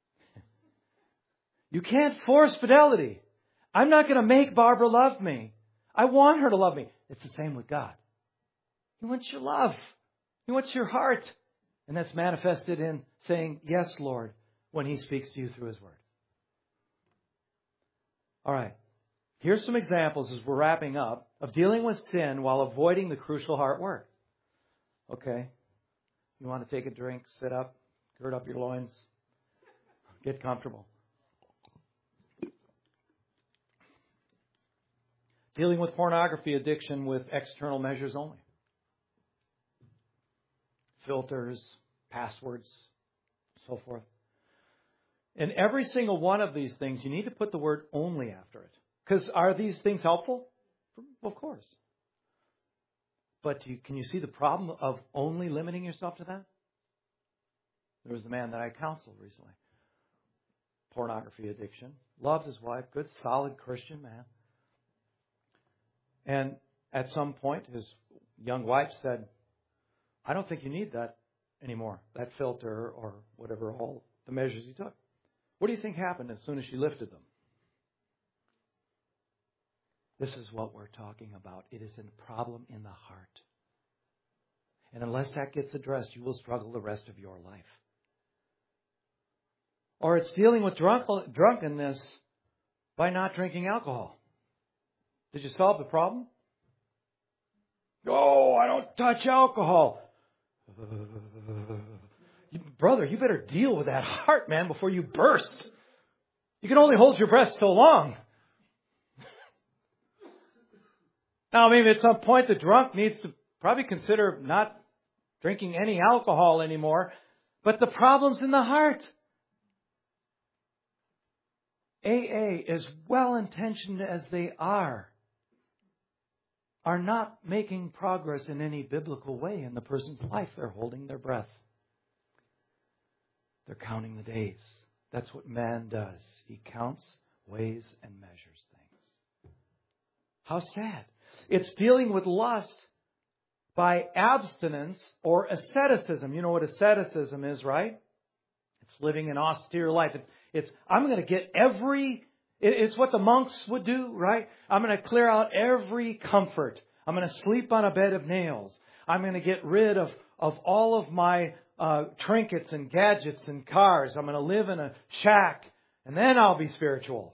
You can't force fidelity. I'm not going to make Barbara love me. I want her to love me. It's the same with God. He wants your love. He wants your heart. And that's manifested in saying, yes, Lord, when He speaks to you through His Word. All right. Here's some examples as we're wrapping up of dealing with sin while avoiding the crucial heart work. Okay. You want to take a drink, sit up, gird up your loins, get comfortable. Dealing with pornography addiction with external measures only. Filters, passwords, so forth. In every single one of these things, you need to put the word only after it. Because are these things helpful? Of course. But can you see the problem of only limiting yourself to that? There was the man that I counseled recently. Pornography addiction. Loved his wife. Good, solid Christian man. And at some point, his young wife said, I don't think you need that anymore. That filter or whatever, all the measures he took. What do you think happened as soon as she lifted them? This is what we're talking about. It is a problem in the heart. And unless that gets addressed, you will struggle the rest of your life. Or it's dealing with drunkenness by not drinking alcohol. Did you solve the problem? Oh, I don't touch alcohol. Brother, you better deal with that heart, man, before you burst. You can only hold your breath so long. Now, maybe at some point the drunk needs to probably consider not drinking any alcohol anymore. But the problem's in the heart. AA, as well-intentioned as they are not making progress in any biblical way in the person's life. They're holding their breath. They're counting the days. That's what man does. He counts, weighs, and measures things. How sad. It's dealing with lust by abstinence or asceticism. You know what asceticism is, right? It's living an austere life. I'm going to get it's what the monks would do, right? I'm going to clear out every comfort. I'm going to sleep on a bed of nails. I'm going to get rid of all of my trinkets and gadgets and cars. I'm going to live in a shack, and then I'll be spiritual.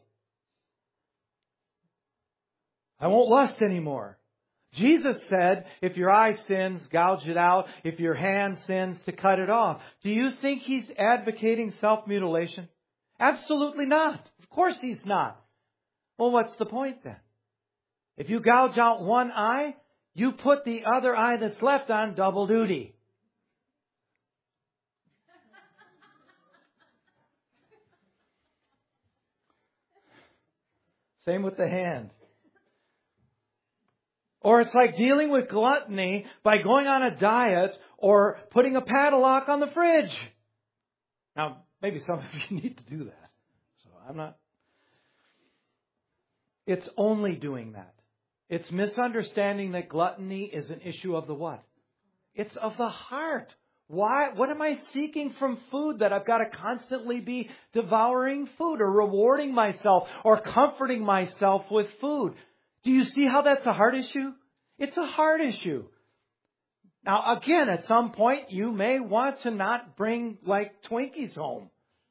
I won't lust anymore. Jesus said, if your eye sins, gouge it out. If your hand sins, to cut it off. Do you think He's advocating self-mutilation? Absolutely not. Of course He's not. Well, what's the point then? If you gouge out one eye, you put the other eye that's left on double duty. Same with the hand. Or it's like dealing with gluttony by going on a diet or putting a padlock on the fridge. Now, maybe some of you need to do that. So I'm not. It's only doing that. It's misunderstanding that gluttony is an issue of the what? It's of the heart. Why? What am I seeking from food that I've got to constantly be devouring food or rewarding myself or comforting myself with food? Do you see how that's a heart issue? It's a heart issue. Now, again, at some point, you may want to not bring like Twinkies home.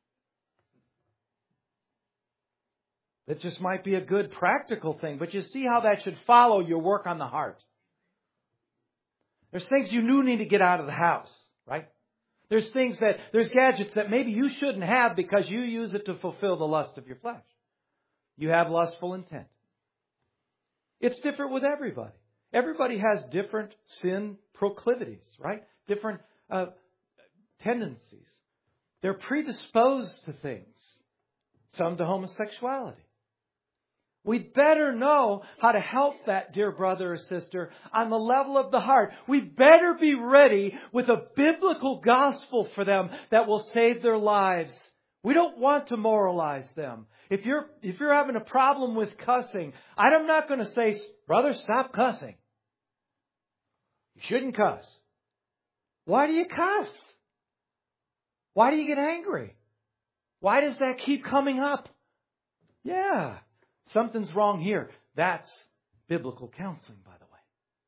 That just might be a good practical thing. But you see how that should follow your work on the heart. There's things you do need to get out of the house, right? There's gadgets that maybe you shouldn't have because you use it to fulfill the lust of your flesh. You have lustful intent. It's different with everybody. Everybody has different sin proclivities, right? Different tendencies. They're predisposed to things. Some to homosexuality. We better know how to help that dear brother or sister on the level of the heart. We better be ready with a biblical gospel for them that will save their lives. We don't want to moralize them. If you're having a problem with cussing, I'm not going to say, brother, stop cussing. You shouldn't cuss. Why do you cuss? Why do you get angry? Why does that keep coming up? Yeah. Something's wrong here. That's biblical counseling, by the way.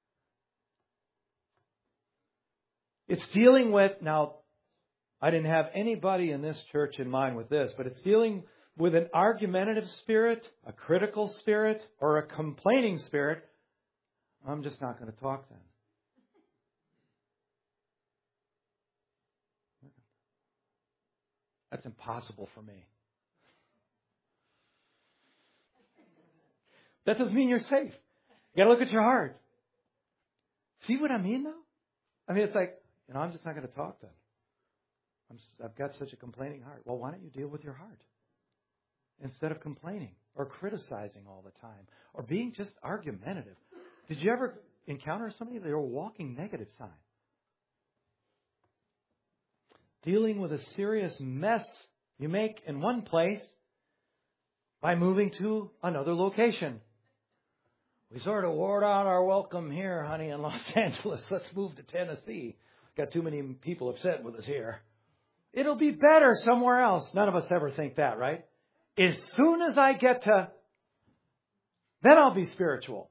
It's dealing with, now, I didn't have anybody in this church in mind with this, but it's dealing with an argumentative spirit, a critical spirit, or a complaining spirit. I'm just not going to talk then. That's impossible for me. That doesn't mean you're safe. You got to look at your heart. See what I mean, though? I mean, it's like, I'm just not going to talk then. I've got such a complaining heart. Well, why don't you deal with your heart instead of complaining or criticizing all the time or being just argumentative? Did you ever encounter somebody that were a walking negative sign? Dealing with a serious mess you make in one place by moving to another location. We sort of wore out our welcome here, honey, in Los Angeles. Let's move to Tennessee. Got too many people upset with us here. It'll be better somewhere else. None of us ever think that, right? As soon as I get to, then I'll be spiritual.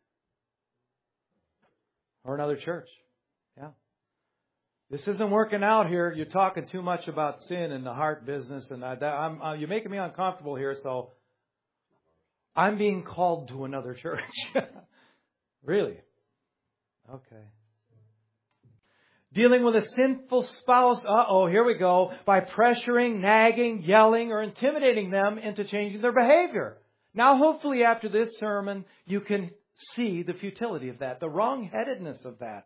Or another church. Yeah. This isn't working out here. You're talking too much about sin and the heart business, and you're making me uncomfortable here, so I'm being called to another church. Really? Okay. Dealing with a sinful spouse, here we go, by pressuring, nagging, yelling, or intimidating them into changing their behavior. Now, hopefully after this sermon, you can see the futility of that, the wrong-headedness of that.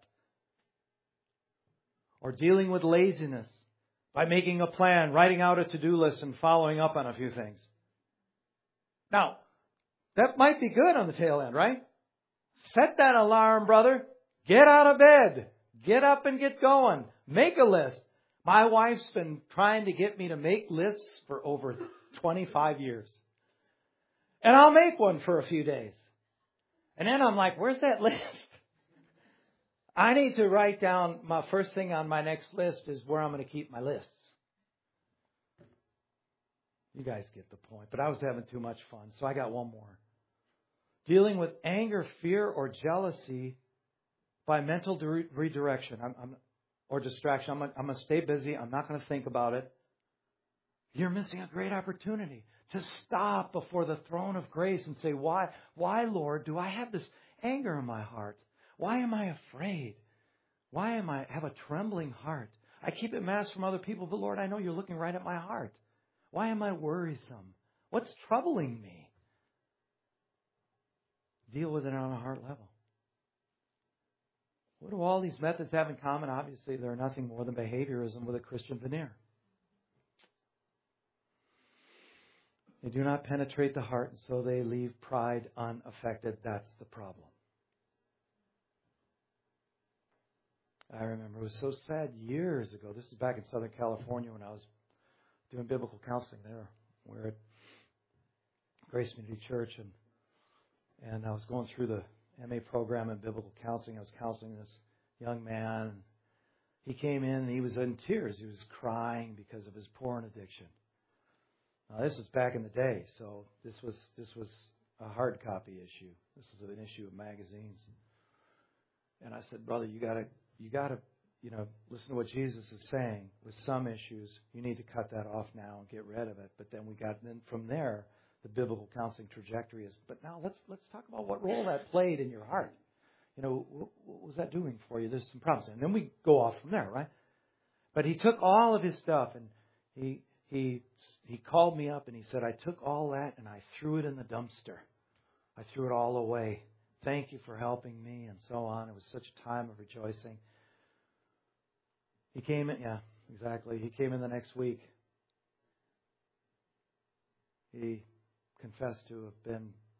Or dealing with laziness by making a plan, writing out a to-do list, and following up on a few things. Now, that might be good on the tail end, right? Set that alarm, brother. Get out of bed. Get up and get going. Make a list. My wife's been trying to get me to make lists for over 25 years. And I'll make one for a few days. And then I'm like, where's that list? I need to write down my first thing on my next list is where I'm going to keep my lists. You guys get the point. But I was having too much fun, so I got one more. Dealing with anger, fear, or jealousy by mental redirection or distraction. I'm going to stay busy. I'm not going to think about it. You're missing a great opportunity to stop before the throne of grace and say, why, Lord, do I have this anger in my heart? Why am I afraid? Why am I have a trembling heart? I keep it masked from other people, but Lord, I know you're looking right at my heart. Why am I worrisome? What's troubling me? Deal with it on a heart level. What do all these methods have in common? Obviously, they're nothing more than behaviorism with a Christian veneer. They do not penetrate the heart, and so they leave pride unaffected. That's the problem. I remember it was so sad years ago. This is back in Southern California when I was doing biblical counseling there. We're at Grace Community Church, and I was going through the MA program in biblical counseling. I was counseling this young man. He came in and he was in tears. He was crying because of his porn addiction. Now, this was back in the day, so this was a hard copy issue. This was an issue of magazines. And I said, brother, you gotta, listen to what Jesus is saying. With some issues, you need to cut that off now and get rid of it. But then from there, the biblical counseling trajectory is. But now let's talk about what role that played in your heart. What was that doing for you? There's some problems, and then we go off from there, right? But he took all of his stuff and he called me up and he said, I took all that and I threw it in the dumpster. I threw it all away. Thank you for helping me, and so on. It was such a time of rejoicing. He came in, yeah, exactly. He came in the next week. He confessed to have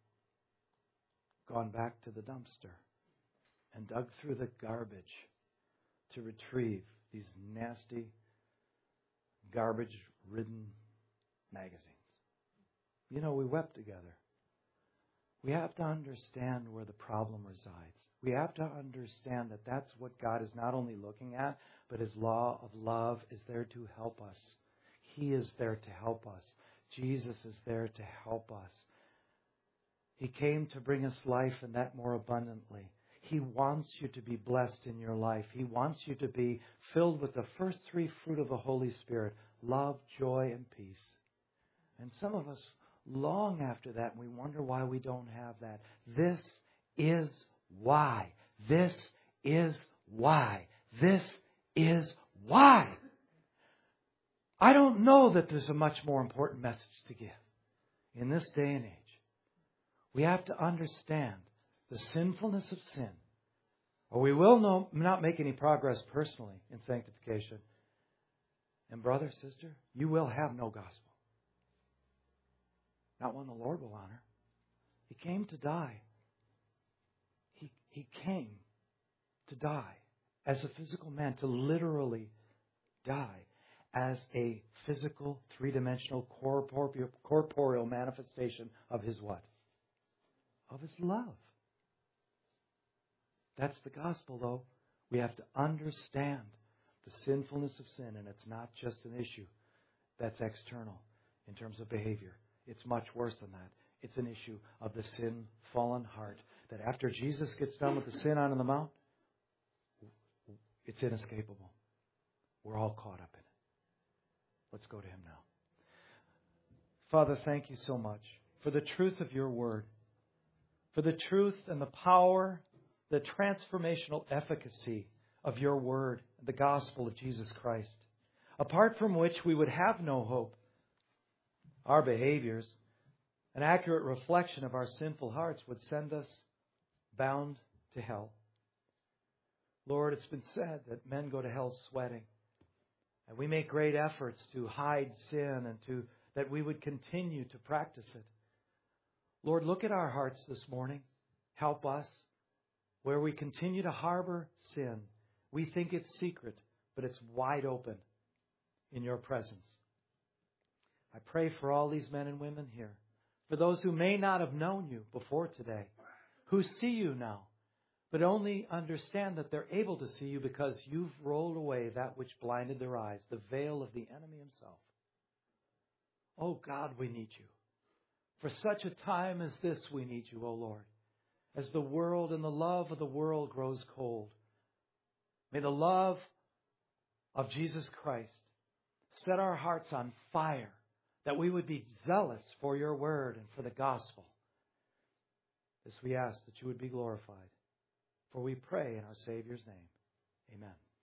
gone back to the dumpster and dug through the garbage to retrieve these nasty, garbage-ridden magazines. You know, we wept together. We have to understand where the problem resides. We have to understand that that's what God is not only looking at, but His law of love is there to help us. He is there to help us. Jesus is there to help us. He came to bring us life and that more abundantly. He wants you to be blessed in your life. He wants you to be filled with the first three fruit of the Holy Spirit: love, joy, and peace. And some of us long after that, and we wonder why we don't have that. This is why. This is why. This is why. I don't know that there's a much more important message to give in this day and age. We have to understand the sinfulness of sin, or we will not make any progress personally in sanctification. And brother, sister, you will have no gospel. Not one the Lord will honor. He came to die. He came to die as a physical man, to literally die as a physical, three-dimensional, corporeal manifestation of His what? Of His love. That's the gospel, though. We have to understand the sinfulness of sin, and it's not just an issue that's external in terms of behavior. It's much worse than that. It's an issue of the sin-fallen heart, that after Jesus gets done with the sin on the mount, it's inescapable. We're all caught up in it. Let's go to Him now. Father, thank you so much for the truth of your word, for the truth and the power, the transformational efficacy of your word, the gospel of Jesus Christ, apart from which we would have no hope. Our behaviors, an accurate reflection of our sinful hearts, would send us bound to hell. Lord, it's been said that men go to hell sweating. And we make great efforts to hide sin and that we would continue to practice it. Lord, look at our hearts this morning. Help us. Where we continue to harbor sin, we think it's secret, but it's wide open in your presence. I pray for all these men and women here, for those who may not have known you before today, who see you now, but only understand that they're able to see you because you've rolled away that which blinded their eyes, the veil of the enemy himself. Oh God, we need you. For such a time as this, we need you, oh Lord. As the world and the love of the world grows cold, may the love of Jesus Christ set our hearts on fire, that we would be zealous for your word and for the gospel. This we ask that you would be glorified. For we pray in our Savior's name. Amen.